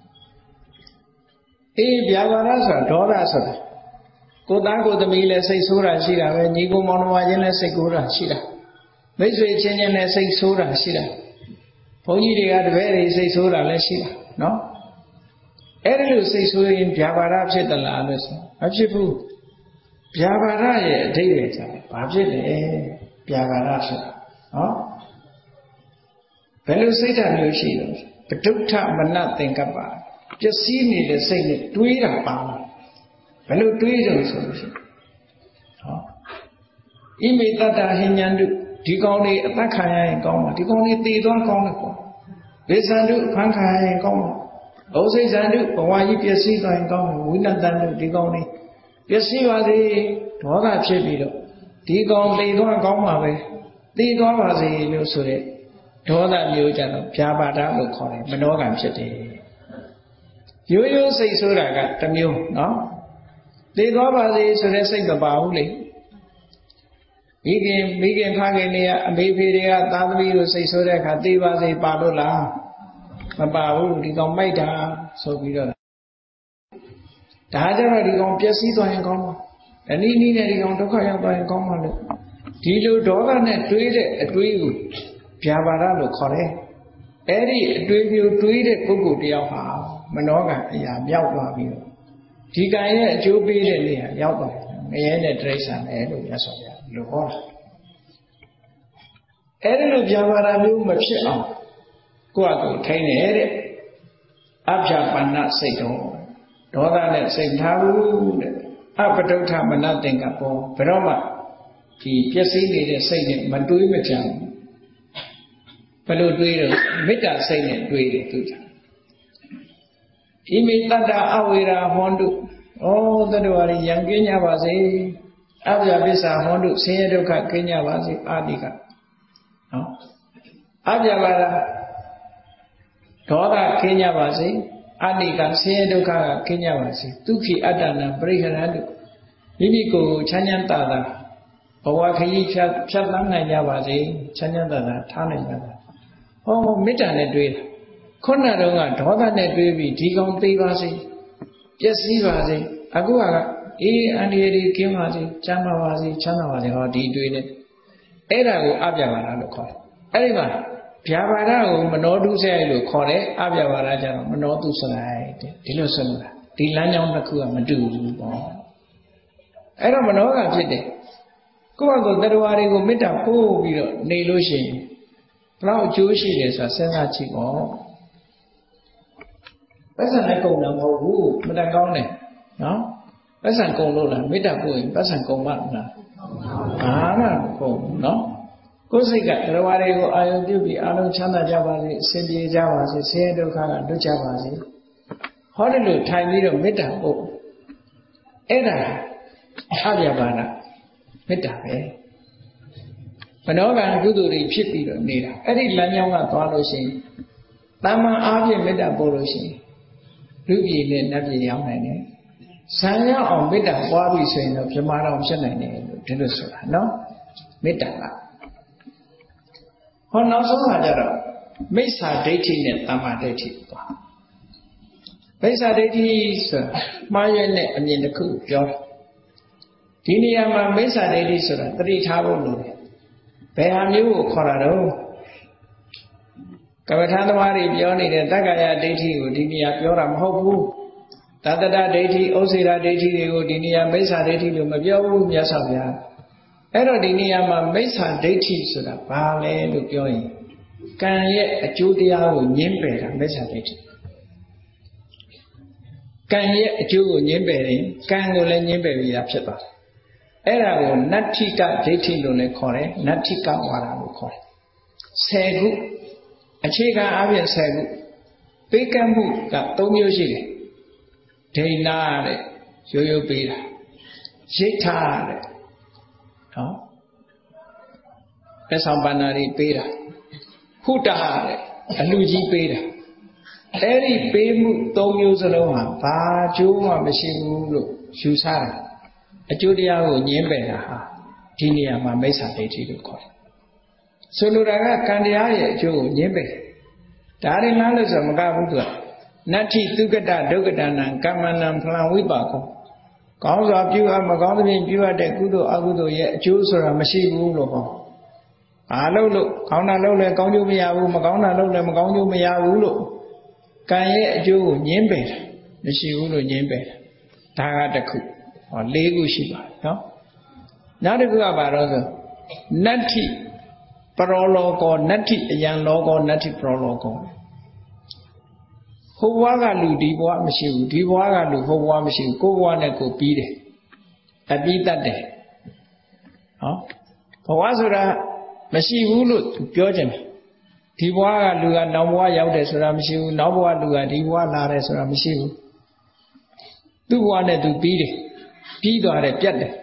အေးဗျာပါဒဆိုတာဒေါသဆိုတာကိုသားကိုသမီးလည်းစိတ်ဆိုးတာရှိတာပဲညီကိုမောင်နှမချင်းလည်းစိတ်ကိုးတာရှိတာမိတ်ဆွေချင်းချင်းလည်းစိတ်ဆိုးတာရှိတာဘုန်းကြီးတွေကတပည့်တွေစိတ်ဆိုးတာလည်းရှိတာနော်အဲ့ဒီလိုစိတ်ဆိုးရင်ဗျာပါဒဖြစ်သလားလို့ဆိုမဖြစ်ဘူးဗျာပါဒရဲ့အဓိပ္ပာယ်ဆိုတာဘာဖြစ်လဲဗျာပါဒဆိုတာနော်ဘယ်လိုစိတ်ဓာတ်မျိုးရှိလဲပဋုဋ္ဌမနသင်္ကပ္ပပျက်စီးနေတဲ့စိတ်နဲ့တွေးတာပါဘယ်လိုတွေးကြလို့ဆိုလို့ရှိရင်ဟောဣမိတတ္တဟိဉ္ဉန္တုဒီကောင်းလေးအသက်ခံရရင်ကောင်းမှာဒီကောင်းလေးတည်သွားကောင်းတယ်ကွာဒေသန္တုဖန်ခံရရင်ကောင်းမှာဩစိတ်ဇန္တုဘဝကြီးပျက်စီးသွားရင်ကောင်းမှာဝိနတန္တုဒီကောင်းလေးပျက်စီးပါစေဒေါသဖြစ်ပြီးတော့ဒီကောင်းတည်သွားကောင်းမှာပဲတည်သွားပါစေလို့ဆိုတဲ့ဒေါသမျိုးကြတော့ဗျာပါဒလို့ခေါ်တယ်မနောကံဖြစ်တယ်ရိုးရိုးစိတ်ဆိုးတာကတစ်မျိုးနော်တည်သွားပါစေဆိုတဲ့စိတ်မပါဘူးလေမိခင်ဖခင်တွေကအမေဖေတွေကသားသမီးတို့စိတ်ဆိုးတဲ့အခါသိပါစေပါလို့လားမပါဘူးဒီကောင်မိုက်တာဆိုပြီးတော့ဒါကြတော့ဒီကောင်ပျက်စီးသွားရင်ကောင်းမှာအနည်းနည်းနဲ့ဒီကောင်ဒုက္ခရောက်သွားရင်ကောင်းမှာလို့ဒီလိုဒေါသနဲ့တွေးတဲ့အတွေးကိုဗျာပါဒလို့ခေါ်တယ်အဲ့ဒီအတွေးမျိုးတွေးတဲ့ပုဂ္ဂိုလ်တယောက်ဟာမနောကံအရာမြောက်သွားပြီးတော့ဒီကံရဲ့အကျိုးပေးတဲ့နေရာရောက်သွားတယ်ငရဲနဲ့တိရစ္ဆာန်ပဲလို့မြတ်စွာဘုရားလို့ဟောတာအဲ့ဒီလိုဗျာပါဒမျိုးမဖြစ်အောင်ကိုယ့်အကူထိုင်နေတဲ့အဖြာပန္နစိတ်တော်ဒေါသနဲ့စိတ်ထားဘူးတဲ့အပဋုဋ္ဌမနသင်္ကပ္ပောဘယ်တော့မှဒီပျက်စီးနေတဲ့စိတ်နဲ့မတွေးမကြဘူးဘယ်လိုတွေးတော့မေတ္တာစိတ်နဲ့တွေးတယ်သူကဣမိတတ္တအဝေရာဟောတုဩတတ္တဝါတွေယံကင်းကြပါစေအဗျာပစ္စာဟောတုဆင်းရဲဒုက္ခကင်းကြပါစေအာတိကနော်အဗျာပါဒဒေါသကင်းကြပါစေအာတိကဆင်းရဲဒုက္ခကကင်းကြပါစေဒုက္ခိအတ္တနာပရိဟရတုမိမိကိုယ်ချမ်းချမ်းသာသာဘဝခရီးဖြတ်သန်းနိုင်ကြပါစေချမ်းချမ်းသာသာထားနိုင်ကြပါဟောမေတ္တာနဲ့တွေးတာခုနတုန်းကဒေါသနဲ့တွေးပြီးဒီကောင်သိပါစေပျက်စီးပါစေအခုကအေးအန္တရာယ်ကြီးကင်းပါစေချမ်းသာပါစေချမ်းသာပါစေဟောဒီတွေးနဲ့အဲ့ဒါကိုအပြပါဒလို့ခေါ်တယ်အဲ့ဒီမှာဗျာပါဒကိုမနောတုစရိုက်လို့ခေါ်တယ်အပြပါဒကျတော့မနောတုစရိုက်တဲ့ဒီလိုဆိုလို့ဒီလမ်းကြောင်းတစ်ခုကမတူဘူးပေါ့အဲ့တော့မနောကဖြစ်တယ်ကိုယ့်အကိုတရားတွေကိုမေတ္တာပို့ပြီးတော့နေလို့ရှိရင်ဘယ်လောက်အကျိုးရှိတယ်ဆိုတာစဉ်းစားကြည့်ပေါ့ပတ်စံနဲ့ကုန်တာမဟုတ်ဘူးမတန်ကောင်းတယ်နော်ပတ်စံကုန်လို့လားမေတ္တာပို့ရင်ပတ်စံကုန်မှလားဘာမှမကုန်ဘူးနော်ကိုယ်စိတ်ကတရားတွေကိုအာရုံပြုပြီးအလုံးချမ်းသာကြပါစေအစဉ်ပြေကြပါစေဆင်းရဲဒုက္ခကလွတ်ကြပါစေဟောတယ်လို့ထိုင်ပြီးတော့မေတ္တာပို့အဲ့ဒါအပြပါဒမေတ္တာပဲမနောကံကုသိုလ်တွေဖြစ်ပြီးတော့နေတာအဲ့ဒီလမ်းကြောင်းကသွားလို့ရှိရင်တမန်အားဖြင့်မေတ္တာပို့လို့ရှိရင်လူပြည်နဲ့နတ်ပြည်ရောက်နိုင်တယ်ဇံရောက်အောင်မေတ္တာပွားပြီးဆိုရင်တော့ပြမတော်ဖြစ်နိုင်တယ်လို့ဒီလိုဆိုတာနော်မေတ္တာကဟောနောက်ဆုံးမှာကြတော့မိစ္ဆာဒိဋ္ဌိနဲ့တမ္မာဒိဋ္ဌိသွားမိစ္ဆာဒိဋ္ဌိဆိုတာမှားရွက်တဲ့အမြင်တစ်ခုပြောတာဒီနေရာမှာမိစ္ဆာဒိဋ္ဌိဆိုတာသတိထားဖို့လိုတယ်ဘယ်ဟာမျိုးကိုခေါ်တာတော့ကမ္မထာသမားတွေပြောနေတဲ့တက္ကရာဒိဋ္ဌိကိုဒီနေရာပြောတာမဟုတ်ဘူးတတ္တဒဒိဋ္ဌိဩစေရဒိဋ္ဌိတွေကိုဒီနေရာမိစ္ဆာဒိဋ္ဌိလို့မပြောဘူးမြတ်စွာဘုရားအဲ့တော့ဒီနေရာမှာမိစ္ဆာဒိဋ္ဌိဆိုတာဘာလဲလို့ပြောရင်ကံရဲ့အကျိုးတရားကိုညှင်းပယ်တာမိစ္ဆာဒိဋ္ဌိကံရဲ့အကျိုးကိုညှင်းပယ်ရင်ကံကိုလည်းညှင်းပယ်ပြီးတာဖြစ်သွားတယ်အဲ့ဒါကိုနတ္ထိကဒိဋ္ဌိလို့လည်းခေါ်တယ်နတ္ထိကဝါဒလို့ခေါ်တယ်10ခုအခြေခံအပြင်10ခုပေးကမ်းမှုက3မျိုးရှိတယ်ဒိဋ္ဌာတဲ့ရိုးရိုးပေးတာရိဋ္ဌာတဲ့နော်လက်ဆောင်ပန္နာတွေပေးတာဟုတာတဲ့အလူကြီးပေးတာအဲ့ဒီပေးမှု3မျိုးစလုံးဟာဘာကျိုးမှမရှိဘူးလို့ယူဆတာအကျိုးတရားကိုညှင်းပယ်တာဟာဒီနေရာမှာမိစ္ဆာဒိဋ္ဌိလို့ခေါ်တယ်ဆိုလိုတာကကံတရားရဲ့အကျိုးကိုညှင်းပယ်ဒါရင်လားလို့ဆိုမကဘူးသူကနတ္ထိသုကတဒုက္ကတနာကမ္မနံဖလံဝိပါကောကောင်းစွာပြုအပ်မကောင်းသဖြင့်ပြုအပ်တဲ့ကုသိုလ်အကုသိုလ်ရဲ့အကျိုးဆိုတာမရှိဘူးလို့ဟောဘာလို့ကောင်းတာလုပ်လဲကောင်းကျိုးမရဘူးမကောင်းတာလုပ်လဲမကောင်းကျိုးမရဘူးလို့ကံရဲ့အကျိုးကိုညှင်းပယ်တာမရှိဘူးလို့ညှင်းပယ်တာဒါကတစ်ခုဟော၄ခုရှိပါတယ်နော်နောက်တစ်ခုကဘာလို့ဆိုနတ္ထိပရောလောကောနတ္ထိအယံလောကောနတ္ထိပရောလောကောဟိုဘဝကလူဒီဘဝမရှိဘူးဒီဘဝကလူဟိုဘဝမရှိဘူးကိုယ်ဘဝနဲ့ကိုပြီးတယ်အပြီးတတ်တယ်နော်ဘဝဆိုတာမရှိဘူးလို့ပြောကြတယ်ဒီဘဝကလူကနောက်ဘဝရောက်တယ်ဆိုတာမရှိဘူးနောက်ဘဝလူကဒီဘဝလာတယ်ဆိုတာမရှိဘူးသူ့ဘဝနဲ့သူပြီးတယ်ပြီးသွားတယ်ပြတ်တယ်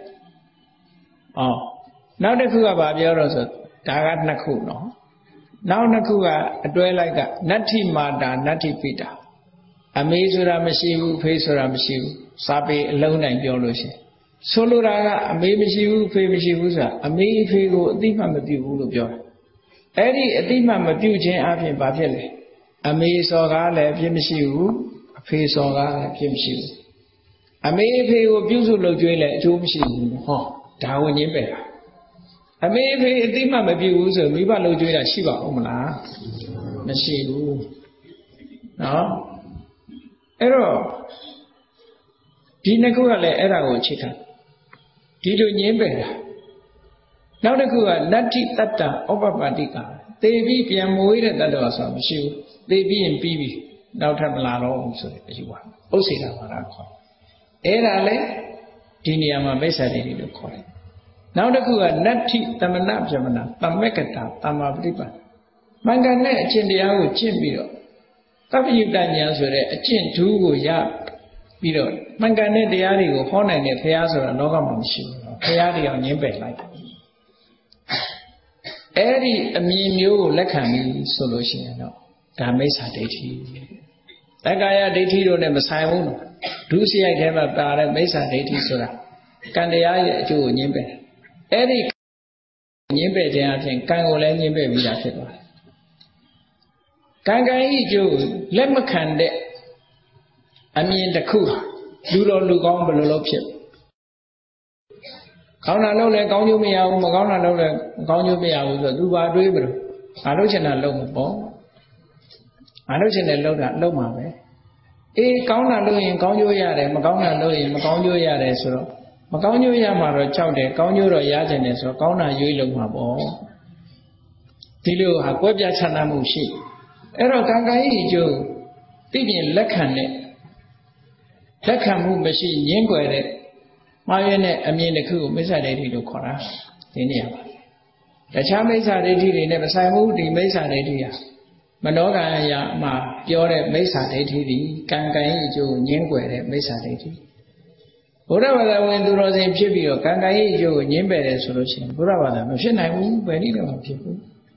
နောက်တစ်ခုကဘာပြောတော့ဆိုဒါကနှစ်ခုနော်နောက်နှစ်ခုကအတွဲလိုက်ကနတ္ထိမာတာနတ္ထိပိတာအမေဆိုတာမရှိဘူးဖေးဆိုတာမရှိဘူးစာပေအလုံးတိုင်းပြောလို့ရှိရင်ဆိုလိုတာကအမေမရှိဘူးဖေးမရှိဘူးဆိုတာအမေဖေးကိုအတိမှတ်မပြုဘူးလို့ပြောတာအဲ့ဒီအတိမှတ်မပြုခြင်းအပြင်ဘာဖြစ်လဲအမေစော်ကားလည်းဖြစ်မရှိဘူးအဖေစော်ကားလည်းဖြစ်မရှိဘူးအမေအဖေကိုပြုစုလုပ်ကြွေးလည်းအကျိုးမရှိဘူးဟောဒါဝင်ချင်းပဲလားအမေအဖေအတိမှတ်မပြုဘူးဆိုမိဘလုပ်ကြွေးတာရှိပါဦးမလားမရှိဘူးနော်အဲ့တော့ဒီနှစ်ခုကလည်းအဲ့ဒါကိုအခြေခံဒီလိုညင်းပယ်တာနောက်တစ်ခုကနတ္ထိတတ္တဩပပတ္တိကသေပြီးပြန်မွေးတဲ့တတ္တဝါဆိုတာမရှိဘူးသေပြီးရင်ပြီးပြီနောက်ထပ်မလာတော့ဘူးဆိုတဲ့အယူပါဥစ္စေတာဘာသာခေါ်အဲ့ဒါလည်းဒီနေရာမှာမိစ္ဆာဒိဋ္ဌိလို့ခေါ်တယ်နောက်တစ်ခုကနတ္ထိသမဏဗြဟ္မဏသမ္မက္ကတာသမ္မာပฏิပတ်မှန်ကန်တဲ့အကျင့်တရားကိုကျင့်ပြီးတော့သဗ္ဗယုတ္တဉာဏ်ဆိုတဲ့အကျင့်ဓုကိုရပြီးတော့မှန်ကန်တဲ့တရားတွေကိုဟောနိုင်တဲ့ဘုရားဆိုတာလောကမှာမရှိဘူးဘုရားတရားညှင်းပယ်လိုက်အဲ့ဒီအမြင်မျိုးကိုလက်ခံပြီးဆိုလို့ရှိရင်တော့ဒါမိစ္ဆာဒိဋ္ဌိတက္ကာယဒိဋ္ဌိတို့နဲ့မဆိုင်ဘူးနော်ဒုစရိုက်ထဲမှာပါတဲ့မိစ္ဆာဒိဋ္ဌိဆိုတာကံတရားရဲ့အကျိုးကိုညှင်းပယ်အဲ့ဒီညှင်းပယ်ခြင်းအပြင်ကံကိုလည်းညှင်းပယ်ပြီးတာဖြစ်သွားတယ်ကံကံဤအကျိုးကိုလက်မခံတဲ့အမြင်တစ်ခုလူတော်လူကောင်းဘယ်လိုလုပ်ဖြစ်ကောင်းတာလုပ်လဲကောင်းကျိုးမရဘူးမကောင်းတာလုပ်လဲမကောင်းကျိုးမရဘူးဆိုတော့သူဘာတွေးမလို့ငါလုပ်ချင်တာလုပ်မှာပေါ့ငါလုပ်ချင်တယ်လုပ်တာလုပ်မှာပဲအေးကောင်းတာလုပ်ရင်ကောင်းကျိုးရတယ်မကောင်းတာလုပ်ရင်မကောင်းကျိုးရတယ်ဆိုတော့မကောင်းကျိုးရမှာတော့ကြောက်တယ်ကောင်းကျိုးတော့ရချင်တယ်ဆိုတော့ကောင်းတာရွေးလုပ်မှာပေါ့ဒီလိုဟာကွဲပြားခြားနားမှုရှိအဲ့တော့ကံကံဤအကျိုးသိပြင်လက်ခံမှုမရှိငင်းကွယ်တဲ့မှားရတဲ့အမြင်တစ်ခုကိုမိစ္ဆာဒိဋ္ဌိလို့ခေါ်တာဒီနေရာပါတခြားမိစ္ဆာဒိဋ္ဌိတွေနဲ့မဆိုင်ဘူးဒီမိစ္ဆာဒိဋ္ဌိဟာမနောကံအရာမှာပြောတဲ့မိစ္ဆာဒိဋ္ဌိဒီကံကံရဲ့အကျိုးကိုငြင်းကွယ်တဲ့မိစ္ဆာဒိဋ္ဌိဘုရားဘာသာဝင်သူတော်စင်ဖြစ်ပြီးတော့ကံကံရဲ့အကျိုးကိုငြင်းပယ်တယ်ဆိုလို့ရှိရင်ဘုရားဘာသာမဖြစ်နိုင်ဘူးဘယ်နည်းတော့မဖြစ်ဘူး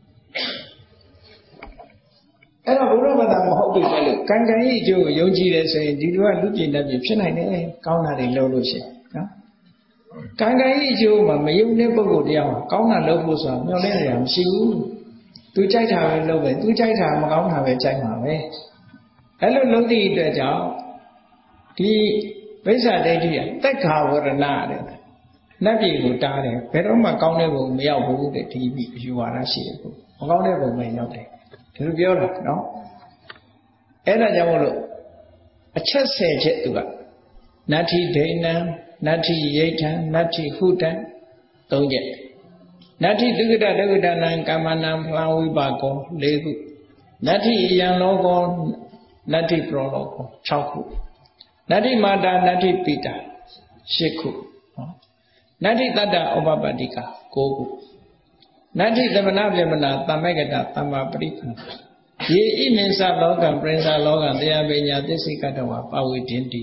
အဲ့တော့ဘုရားဘာသာမဟုတ်ပြီလေကံကံရဲ့အကျိုးကိုယုံကြည်တယ်ဆိုရင်ဒီလိုကလူပြည့်တတ်ပြီဖြစ်နိုင်တယ်ကောင်းတာတွေလုပ်လို့ရှိရင်နော်ကံကံရဲ့အကျိုးမှာမယုံတဲ့ပုဂ္ဂိုလ်တရားကောင်းတာလုပ်ဖို့ဆိုတာမျှော်လင့်ရမရှိဘူးသူကြိုက်တာပဲလုပ်ပဲသူကြိုက်တာမကောင်းတာပဲကြိုက်မှာပဲအဲ့လိုလုပ်သည့်အတွက်ကြောင့်ဒီမိစ္ဆာဒိဋ္ဌိကတက်ခါဝရဏတဲ့နတ်ပြည်ကိုတားတယ်ဘယ်တော့မှကောင်းတဲ့ဘုံမရောက်ဘူးတဲ့ဒီအယူဝါဒရှိတယ်ကိုမကောင်းတဲ့ဘုံပဲရောက်တယ်ဒီလိုပြောတာနော်အဲ့ဒါကြောင့်မို့လို့အချက်10ချက်သူကနတ္ထိဒိဋ္ဌံနတ္ထိယိဋ္ဌံနတ္ထိဟုတံ3ချက်နတ္ထိဒုက္ခဒုက္ခနံကာမနံဖလံဝိပါကော4ခုနတ္ထိယံလောကောနတ္ထိပရောလောကော6ခုနတ္ထိမာတာနတ္ထိပိတာ8ခုနတ္ထိတတ္တဩပပတ္တိက9ခုနတ္ထိသမဏဗေမနာသမ္မေကတသမ္မာပရိက္ခဏယေဣမင်္စလောကံပရိစ္ဆာလောကံတရားပညာသစ္စိကတဝါပဝေတင်တိ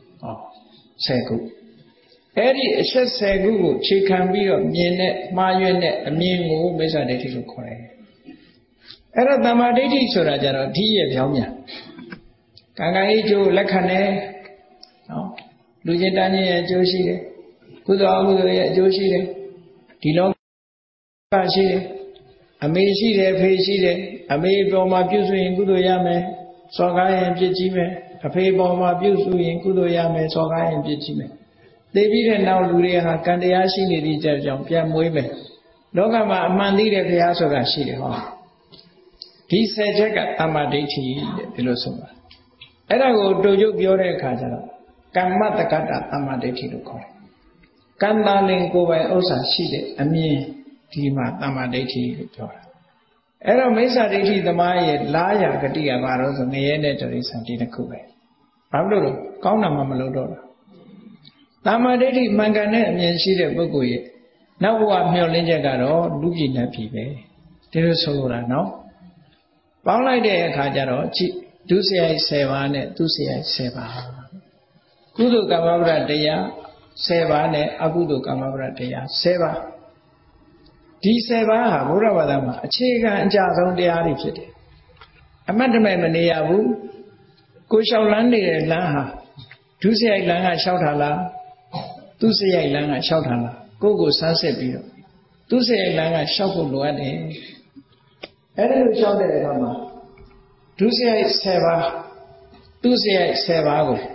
10ခုအဲ့ဒီအချက်10ခုကိုခြေခံပြီးတော့မြင်တဲ့မှားရွံ့တဲ့အမြင်ကိုမိစ္ဆာဒိဋ္ဌိလို့ခေါ်တယ်အဲ့တော့တမ္မာဒိဋ္ဌိဆိုတာကြတော့ဒီရဲ့ပြောင်းပြန်ကံကံရဲ့အကျိုးလက်ခံတယ်နော်လူချင်းတန်းချင်းရဲ့အကျိုးရှိတယ်ကုသိုလ်အကုသိုလ်ရဲ့အကျိုးရှိတယ်ဒီလောကရှိတယ်အမေရှိတယ်ဖေရှိတယ်အမေပေါ်မှာပြုစုရင်ကုသိုလ်ရမယ်စော်ကားရင်ပြစ်ကြီးမယ်အဖေပေါ်မှာပြုစုရင်ကုသိုလ်ရမယ်စော်ကားရင်ပြစ်ကြီးမယ်သိပြီးတဲ့နောက်လူတွေဟာကံတရားရှိနေသည့်ကြောင့်ပြန်မွေးမယ်လောကမှာအမှန်သိတဲ့ဘုရားဆိုတာရှိတယ်ဟောဒီ10ချက်ကတမ္မာဒိဋ္ဌိတဲ့ဒီလိုဆိုတာအဲ့ဒါကိုတူကျုပ်ပြောတဲ့အခါကျတော့ကမ္မတက္ကတတမ္မာဒိဋ္ဌိလို့ခေါ်တယ်ကံတာလင်ကိုယ်ပိုင်ဥစ္စာရှိတဲ့အမြင်ဒီမှာတမ္မာဒိဋ္ဌိလို့ပြောတာအဲ့တော့မိစ္ဆာဒိဋ္ဌိသမားရဲ့လားရာဂတိကဘာလို့ဆိုငရဲနဲ့တိရစ္ဆာန်ဒီတစ်ခုပဲဘာလို့လဲကောင်းတာမှမလုပ်တော့တာတမ္မာဒိဋ္ဌိမှန်ကန်တဲ့အမြင်ရှိတဲ့ပုဂ္ဂိုလ်ရဲ့နောက်ဘဝမျှော်လင့်ချက်ကတော့လူပြည်နဲ့ပြည်ပဲဒီလိုဆိုလိုတာနော်ပေါင်းလိုက်တဲ့အခါကျတော့ကြည့်ဒုစရိုက်10ပါးနဲ့သူစရိုက်10ပါးကုသိုလ်ကမ္မဗရတရား10ပါးနဲ့အကုသိုလ်ကမ္မဗရတရား10ပါးဒီ10ပါးဟာဘုရားဘာသာမှာအခြေခံအကြဆုံးတရားတွေဖြစ်တယ်အမတ်တမဲ့မနေရဘူးကိုလျှောက်လန်းနေတဲ့လမ်းဟာဒုစရိုက်လမ်းကလျှောက်တာလားသူစရိုက်လမ်းကလျှောက်တာလားကိုယ်ဆန်းစစ်ပြီးတော့သူစရိုက်လမ်းကလျှောက်ဖို့လိုအပ်တယ်အဲ့ဒါလိုလျှောက်တဲ့အခါမှာဒုစရိုက်10ပါးသူစရိုက်10ပါးကို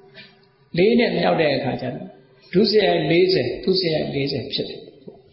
4နဲ့မြောက်တဲ့အခါကျတော့ဒုစရိုက်40သူစရိုက်40ဖြစ်တယ်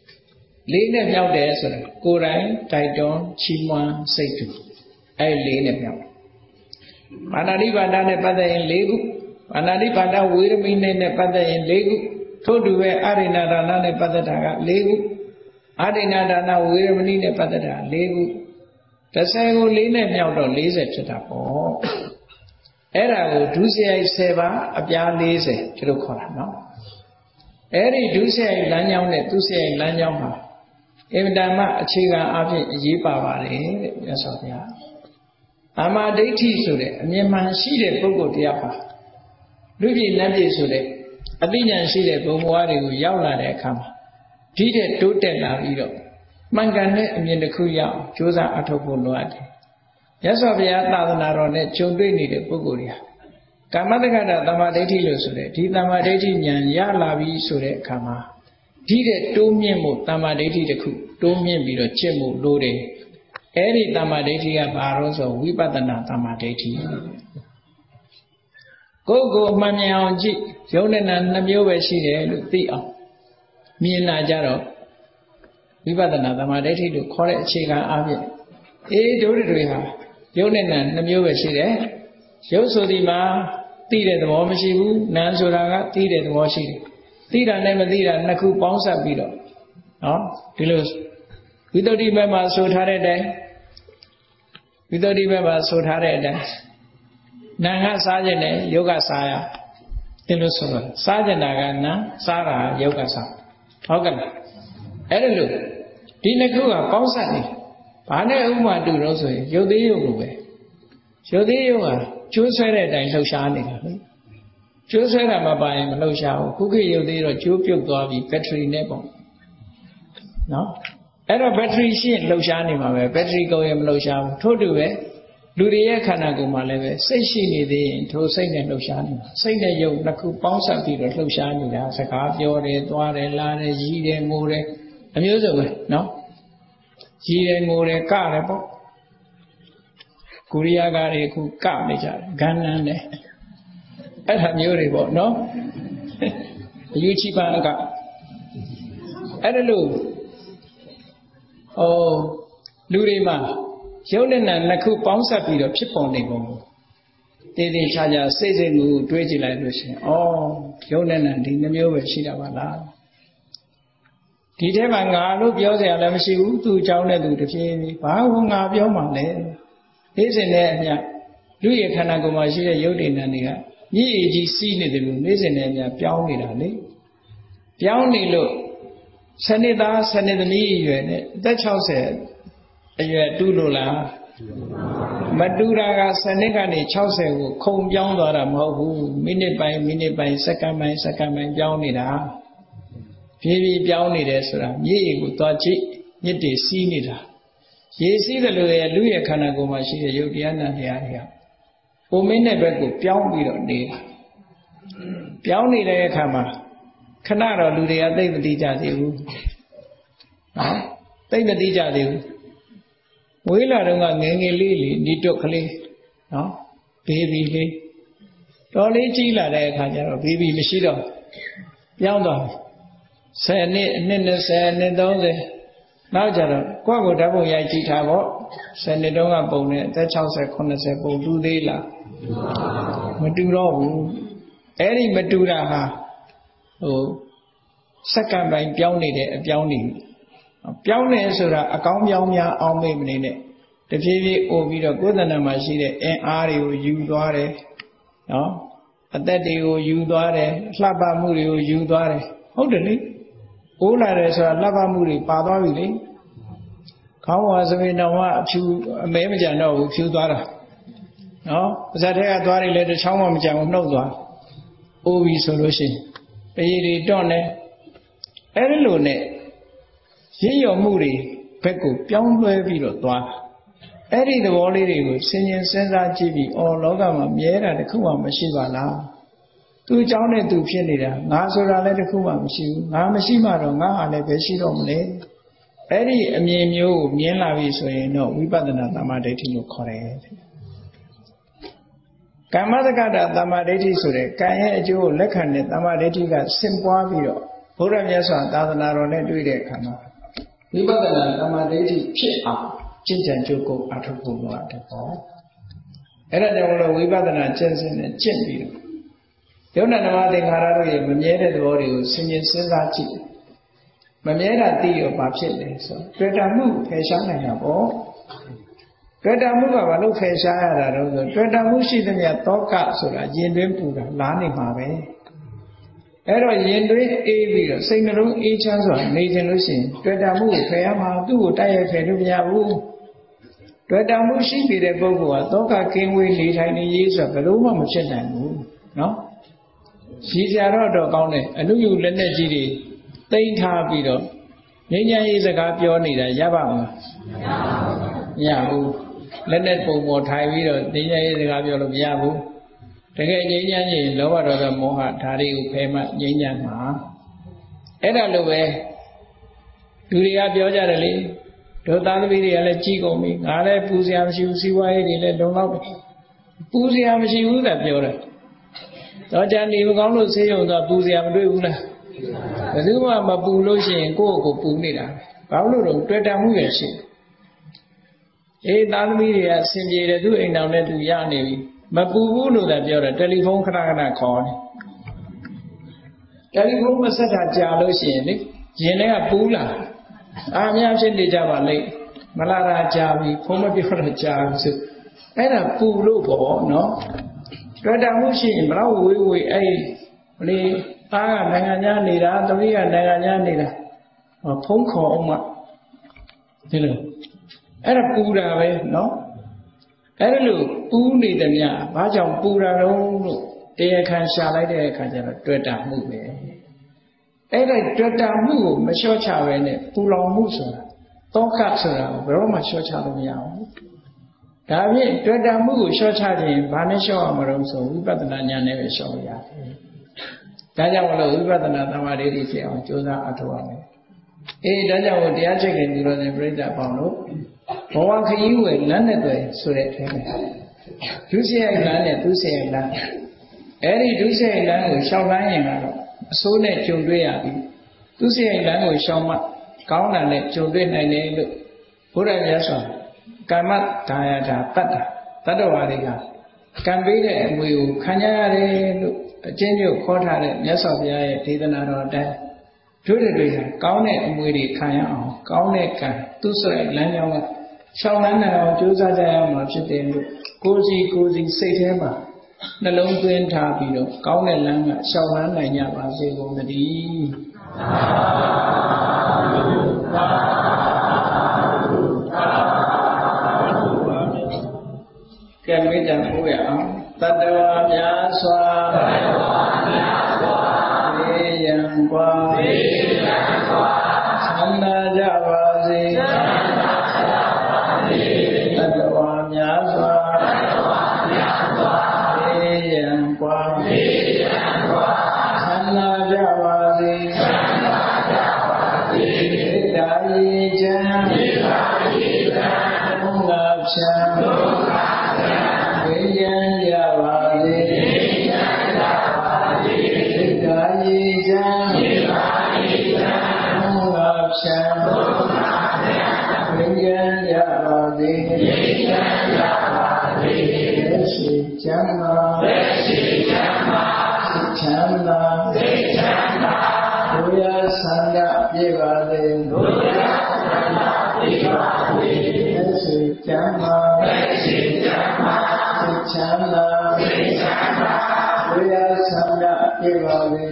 4နဲ့မြောက်တယ်ဆိုတာကိုယ်တိုင်တိုက်တွန်းချီးမွမ်းစိတ်တူအဲ့4နဲ့မြောက်ပါဏာတိပါဒနဲ့ပတ်သက်ရင်4ခုပါဏာတိပါဒဝေရမိနဲ့ပတ်သက်ရင်4ခုထို့တူပဲအာရိဏဒါနနဲ့ပတ်သက်တာက4ခုအာရိဏဒါနဝေရမဏိနဲ့ပတ်သက်တာ4ခု30ကို4နဲ့မြောက်တော့40ဖြစ်တာပေါ့အဲ့ဒါကိုဒုစရိုက်10ပါးအပြား40ဒီလိုခေါ်တာနော်အဲ့ဒီဒုစရိုက်လမ်းကြောင်းနဲ့သူစရိုက်လမ်းကြောင်းမှာအင်မတန်မှအခြေခံအဖြစ်အရေးပါပါတယ်တဲ့မြတ်စွာဘုရား။အာမဒိဋ္ဌိဆိုတဲ့အမြင်မှန်ရှိတဲ့ပုဂ္ဂိုလ်တရားပါလူပြည်နတ်ပြည်ဆိုတဲ့အသိဉာဏ်ရှိတဲ့ဘုံဘဝတွေကိုရောက်လာတဲ့အခါမှာဒီတဲ့တိုးတက်လာပြီးတော့မှန်ကန်တဲ့အမြင်တစ်ခုရအောင်ကြိုးစားအထောက်ဖို့လိုအပ်တယ်။မြတ်စွာဘုရားသာသနာတော်နဲ့ကြုံတွေ့နေတဲ့ပုဂ္ဂိုလ်တွေဟာကာမတက္ကတာတမ္မာဒိဋ္ဌိလို့ဆိုတဲ့ဒီတမ္မာဒိဋ္ဌိဉာဏ်ရလာပြီဆိုတဲ့အခါမှာဒီတဲ့တိုးမြင့်မှုတမ္မာဒိဋ္ဌိတစ်ခုတိုးမြင့်ပြီးတော့ကျင့်မှုလိုတယ်အဲ့ဒီတမ္မာဒိဋ္ဌိကဘာလို့ဆိုဝိပဿနာတမ္မာဒိဋ္ဌိကိုယ်မှန်မြင်အောင်ကြည့်ယုံနဲ့နာ2မျိုးပဲရှိတယ်လို့သိအောင်မြင်လာကြတော့ဝိပဿနာတမ္မာဒိဋ္ဌိလို့ခေါ်တဲ့အခြေခံအားဖြင့်တို့တွေဟာယုံနဲ့နာ2မျိုးပဲရှိတယ်ရုပ်ဆိုဒီမှာသိတဲ့သဘောမရှိဘူးနာမ်ဆိုတာကသိတဲ့သဘောရှိတယ်သိတာနဲ့မသိတာနှစ်ခုပေါင်းစပ်ပြီးတော့နော်ဒီလိုဝိတ္တိဘက်မှာဆိုထားတဲ့အတိုင်းဝိတ္တိဘက်မှာဆိုထားတဲ့အတိုင်းနာငါစားခြင်းနဲ့ယောဂစားရဒီလိုဆိုတော့စားခြင်းနာကနာစားတာယောဂစားဟုတ်ကဲ့လားအဲ့ဒါလို့ဒီနှစ်ခုကပေါင်းစပ်နေဘာနဲ့ဥပမာတူတော့ဆိုရင်ရုပ်သေးရုပ်ကိုပဲရုပ်သေးရုပ်ကကျိုးဆွဲတဲ့အတိုင်းလှုပ်ရှားနေတာလေကျိုးဆွဲတာမပါရင်မလှုပ်ရှားဘူးခုခေတ်ရုပ်သေးတော့ကျိုးပြုတ်သွားပြီးဘက်ထရီနဲ့ပေါ့နော်အဲ့တော့ဘက်ထရီရှိရင်လှုပ်ရှားနေမှာပဲဘက်ထရီကုန်ရင်မလှုပ်ရှားဘူးထို့တူပဲလူတွေရဲ့ခန္ဓာကိုယ်မှာလည်းပဲစိတ်ရှိနေသေးရင်ထိုစိတ်နဲ့လှုပ်ရှားနေတာစိတ်နဲ့ယုတ်နှစ်ခုပေါင်းစပ်ပြီးတော့လှုပ်ရှားနေတာစကားပြောတယ်သွားတယ်လာတယ်ရည်တယ်ငိုတယ်အမျိုးစုံပဲနော်ရည်တယ်ငိုတယ်ကတယ်ပေါ့ကိုရီးယားကတွေအခုကနေကြတယ်ဂန်းနန်းတယ်အဲ့ဒါမျိုးတွေပေါ့နော်အယူချိပါကအဲ့ဒါလို့လူတွေမှာရုပ်နဲ့နာနှစ်ခုပေါင်းစပ်ပြီးတော့ဖြစ်ပေါ်နေပုံတည်တည်ချာချာစိတ်စိတ်ကိုတွေးကြည့်လိုက်လို့ရှိရင်ရုပ်နဲ့နာဒီနှမျိုးပဲရှိတာပါလားဒီထဲမှာငါလို့ပြောစရာလည်းမရှိဘူးသူ့အကြောင်းနဲ့သူတဖြည်းဖြည်းဘာလို့ငါပြောမှလဲဒီစဉ်နဲ့အမျှလူရဲ့ခန္ဓာကိုယ်မှာရှိတဲ့ရုပ်တည်နာတွေကမြည်ရည်ကြီးစီးနေတယ်လို့နေ့စဉ်နဲ့အမျှပြောင်းနေတာလေပြောင်းနေလို့စနစ်သားစနစ်သမီးအရွယ်နဲ့အသက်60အရွယ်တူလို့လားမတူတာကစနစ်ကနေ60ကိုခုံပြောင်းသွားတာမဟုတ်ဘူးမိနစ်ပိုင်းစက္ကန့်ပိုင်းပြောင်းနေတာဖြည်းဖြည်းပြောင်းနေတယ်ဆိုတာမြည်ရည်ကိုသွားကြည့်မြစ်တွေစီးနေတာရေစီးတယ်လို့ရဲ့လူရဲ့ခန္ဓာကိုယ်မှာရှိတဲ့ရုပ်တရားနာတရားတွေကပုံမင်းတဲ့ဘက်ကိုပြောင်းပြီးတော့နေတာပြောင်းနေတဲ့အခါမှာခဏတော့လူတွေကသိမသိကြသေးဘူးနော်သိမသိကြသေးဘူးဝေးလာတော့ကငယ်ငယ်လေးနီတွက်ကလေးနော်ဘေဘီလေးတော်လေးကြီးလာတဲ့အခါကျတော့ဘေဘီမရှိတော့ပြောင်းသွား10နှစ်အနှစ်20အနှစ်30နောက်ကြတော့ကိုယ့်ကိုဓာတ်ပုံရိုက်ကြည့်ထားပေါ့10နှစ်တုန်းကပုံနဲ့အသက်60 80ပုံတူသေးလားမတူတော့ဘူးအဲ့ဒီမတူတာဟာစက္ကန့်ပိုင်းပြောင်းနေတဲ့အပြောင်းနေပြောင်းနေဆိုတာအကောင်းပြောင်းများအောင်မေ့မနေနဲ့တဖြည်းဖြည်းအိုပြီးတော့ကိုယ်တဏ္ဍာမှာရှိတဲ့အင်အားတွေကိုယူသွားတယ်နော်အသက်တွေကိုယူသွားတယ်လှပမှုတွေကိုယူသွားတယ်ဟုတ်တယ်လေအိုးလာတယ်ဆိုတာလှပမှုတွေပါသွားပြီလေခေါင်းဝါစပင်တော်ကအဖြူအမဲမကြံတော့ဘူးဖြူသွားတာနော်ပါဇက်ထဲကသွားတွေလည်းတစ်ချောင်းမှမကြံဘူးနှုတ်သွားအိုးပြီဆိုလို့ရှိရင်ပရိတွေတွန့်တယ်အဲ့ဒီလိုနဲ့ရည်ရော်မှုတွေဘက်ကိုပြောင်းလဲပြီးတော့သွားအဲ့ဒီသဘောလေးတွေကိုစဉ်းကျင်စဉ်းစားကြည့်ပြီးလောကမှာမြဲတာတခုမှမရှိပါလားသူအကြောင်းနဲ့သူဖြစ်နေတာငါဆိုတာလည်းတခုမှမရှိဘူးငါမရှိမှတော့ငါဟာလည်းပဲရှိတော့မလဲအဲ့ဒီအမြင်မျိုးကိုမြင်လာပြီဆိုရင်တော့ဝိပဿနာသမ္မာဒိဋ္ဌိလို့ခေါ်တယ်ကမ္မတက္ကတာသမ္မာဒိဋ္ဌိဆိုတဲ့ကံရဲ့အကျိုးကိုလက်ခံတဲ့သမ္မာဒိဋ္ဌိကဆင့်ပွားပြီးတော့ဘုရားမြတ်စွာသာသနာတော်နဲ့တွေ့တဲ့အခါမှာဝိပဿနာသမ္မာဒိဋ္ဌိဖြစ်အောင်ကျင့်ကြံကြိုးကိုအထောက်ဖို့လိုအပ်တယ်ပေါ့အဲ့ဒါကြောင့်လို့ဝိပဿနာကျင့်စဉ်နဲ့ကျင့်ပြီးတော့ယုံနာဓမ္မသင်္ခါရတို့ရဲ့မမြဲတဲ့သဘောတွေကိုဆင်ခြင်စဉ်းစားကြည့်မမြဲတာသိရောဘာဖြစ်လဲဆိုတွေ့တာမှုဖယ်ရှားနိုင်တာပေါ့တွေ့တာမှုကဘာလို့ဖယ်ရှားရတာတော့ဆိုတွေ့တာမှုရှိသမျှသောကဆိုတာရင်တွင်းပူတာလားနေမှာပဲအဲ့တော့ရင်တွင်းအေးပြီးတော့စိတ်နှလုံးအေးချမ်းစွာနေခြင်းလို့ရှိရင်တွေ့တာမှုကိုဖယ်ရမှာသူ့ကိုတိုက်ရိုက်ဖယ်လို့မရဘူးတွေ့တာမှုရှိနေတဲ့ပုဂ္ဂိုလ်ကသောကကင်းဝေးနေထိုင်နေရေးဆိုတာဘယ်လို့မှမဖြစ်နိုင်ဘူးနော်ရှိကြတော့ကောင်းတယ်အနုယူလက်နဲ့ကြီးတွေတိမ့်ထားပြီးတော့ငြိမ်းချမ်းရေးစကားပြောနေတာရပါမလားမရဘူးလက်နဲ့ပုံပေါ်ထိုင်ပြီးတော့ငြိမ်းချမ်းရေးစကားပြောလို့မရဘူးတကယ်ငြိမ်းချမ်းရင်လောဘဒေါသမောဟဒါတွေကိုဖယ်မှငြိမ်းချမ်းမှာအဲ့ဒါလိုပဲလူတွေကပြောကြတယ်လေတို့သားသမီးတွေကလည်းကြီးကုန်ပြီငါလည်းပူစရာမရှိဘူးစီးပွားရေးတွေလည်းလုံလောက်တယ်ပူစရာမရှိဘူးသာပြောတယ်တော့ကြနေမကောင်းလို့ဆေးရုံတော့ပူစရာမတွေ့ဘူးလားဘယ်သူမှမပူလို့ရှိရင်ကိုယ့်ကိုယ်ပူနေတာဘာလို့တော့တွေ့တာမှုရရှိသားသမီးတွေကအဆင်ပြေတယ်သူ့အိမ်တော်နဲ့သူရနေပြီမပူဘူးလို့သာပြောတယ်တယ်လီဖုန်းခဏခဏခေါ်တယ်တယ်လီဖုန်းမဆက်တာကြာလို့ရှိရင်လေရင်ထဲကပူလာအများဖြစ်နေကြပါလိမ့်မလာတာကြာပြီဖုန်းမပြောတော့ကြာပြီဆိုအဲ့ဒါပူလို့ပေါ့နော်တွေ့တာမှုရှိရင်ဘလောက်ဝေးဝေးအဲ့လေသားကနိုင်ငံခြားနေတာသမီးကနိုင်ငံခြားနေတာဖုန်းခေါ်အောင်မှဒီလိုအဲ့ဒါပူတာပဲနော်အဲ့လိုပူနေတယ်များဘာကြောင့်ပူတာတော့လို့တရားခံရှာလိုက်တဲ့အခါကျတော့တွေ့တာမှုပဲအဲ့ဒါတွေ့တာမှုကိုမလျှော့ချပဲနဲ့ပူလောင်မှုဆိုတာတောခဆိုတာဘယ်တော့မှလျှော့ချလို့မရဘူးဒါဖြင့်တွေ့တာမှုကိုလျှော့ချခြင်းဘာနဲ့လျှော့ရမှာတော့ဆိုဝိပဿနာဉာဏ်နဲ့ပဲလျှော့ရတယ်ဒါကြောင့်မလို့ဝိပဿနာသမာဓိဖြစ်အောင်ကြိုးစားအထောက်အမယ်ဒါကြောင့်တရားချက်ခင်ဒီလိုနဲ့ပြိဿပေါင်းလို့ဘဝခရီးဝယ်လမ်းနဲ့တွေ့ဆိုတဲ့အထဲမှာဒုစရိုက်လမ်းနဲ့ဒုစရိုက်လမ်းအဲ့ဒီဒုစရိုက်လမ်းကိုရှောင်လန်းရင်ကတော့အစိုးနဲ့ကြုံတွေ့ရပြီဒုစရိုက်လမ်းကိုရှောင်မှကောင်းတာနဲ့ကြုံတွေ့နိုင်တယ်လို့ဘုရားမြတ်စွာကာမဒါယတာတတ္တဝါတွေကကံပေးတဲ့အမွေကိုခံကြရတယ်လို့အကျဉ်းချုပ်ခေါ်ထားတဲ့မြတ်စွာဘုရားရဲ့ဒေသနာတော်တိုင်းတို့တွေကကောင်းတဲ့အမွေတွေခံရအောင်ကောင်းတဲ့ကံသူ့ဆိုတဲ့လမ်းကြောင်းကရှောင်လန်းနိုင်အောင်ကြိုးစားကြရမှာဖြစ်တယ်လို့ကိုယ်စီစိတ်ထဲမှာနှလုံးသွင်းထားပြီးတော့ကောင်းတဲ့လမ်းကရှောင်လန်းနိုင်ကြပါစေကုန်သတည်းကဲမေတ္တာပို့ရအောင်တတ္တဝါများစွာသေယံကွာသံသာကြပါစေတတ္တဝါများစွာသေယံကွာသံသာကြပါစေဣဒ္ဓာယေချံဘုငါဖြံဝိယံကြပါစေဣဒ္ဓာယေချံဘုငါဖြံဝိယံကြပါစေလက်ရှိချမ်းသာစိတ်ချမ်းသာဘုရားဆန္ဒပြေပါစေလက်ရှိချမ်းသာစိတ်ချမ်းသာဘုရားဆန္ဒပြေပါစေ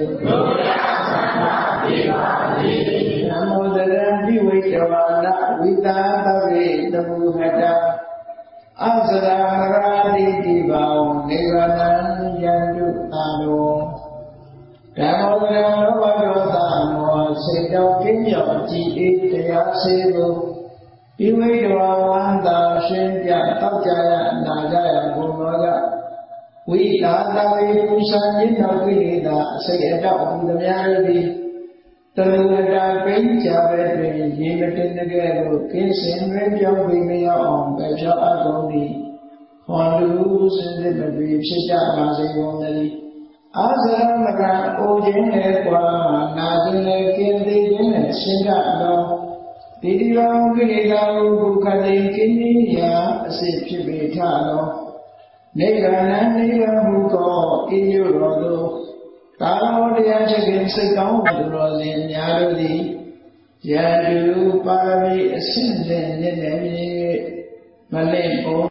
နမောတရံပိဝိတဝါနဝိတာသဗ္ဗေတမုဟတအစရာရာတိတိဘာဝနိဗ္ဗာနံယန္တုသာလောဓမ္မောတရံလောဘဒေါသမောဟစိတ်တော်ကင်းမြောက်ကြည်အေးတရားစေကိုပိဝိတဝါဝန္တာရှင်းပြတောက်ကြရနာကြရဘုံတော်ကဝိတာသဗ္ဗေပူဇာခြင်းတော်ကိလေသာအစိတ်အတောက်ဘုသများတို့သည်တလူအတာပိဋ္ဌာပဲတွင်ရေမတင်တကယ်ကိုကင်းစင်တွင်ပြောင်းပြီးမရောက်အောင်ပဲဖြောအပ်ကုန်သည်ဟောလူစင်စစ်မပြီးဖြစ်ကြပါစေကုန်သတည်းအာဇရမကအိုခြင်းနဲ့ကွာနာခြင်းနဲ့ကင်းသေးခြင်းနဲ့ရှင်းကြတော့ဒီဒီဘောင်ကိလေသာကိုဘုခတိကင်းခြင်းရာအစစ်ဖြစ်ပေထတော့နိဗ္ဗာန်နိဗ္ဗာန်မူသောဤမျိုးတော်သို့သာရောတရားချက်ခင်စိတ်ကောင်းသူတော်စင်များတို့သည်ယန္တုပါရမီအစဉ်စဉ်နဲ့မလင့်ပုံ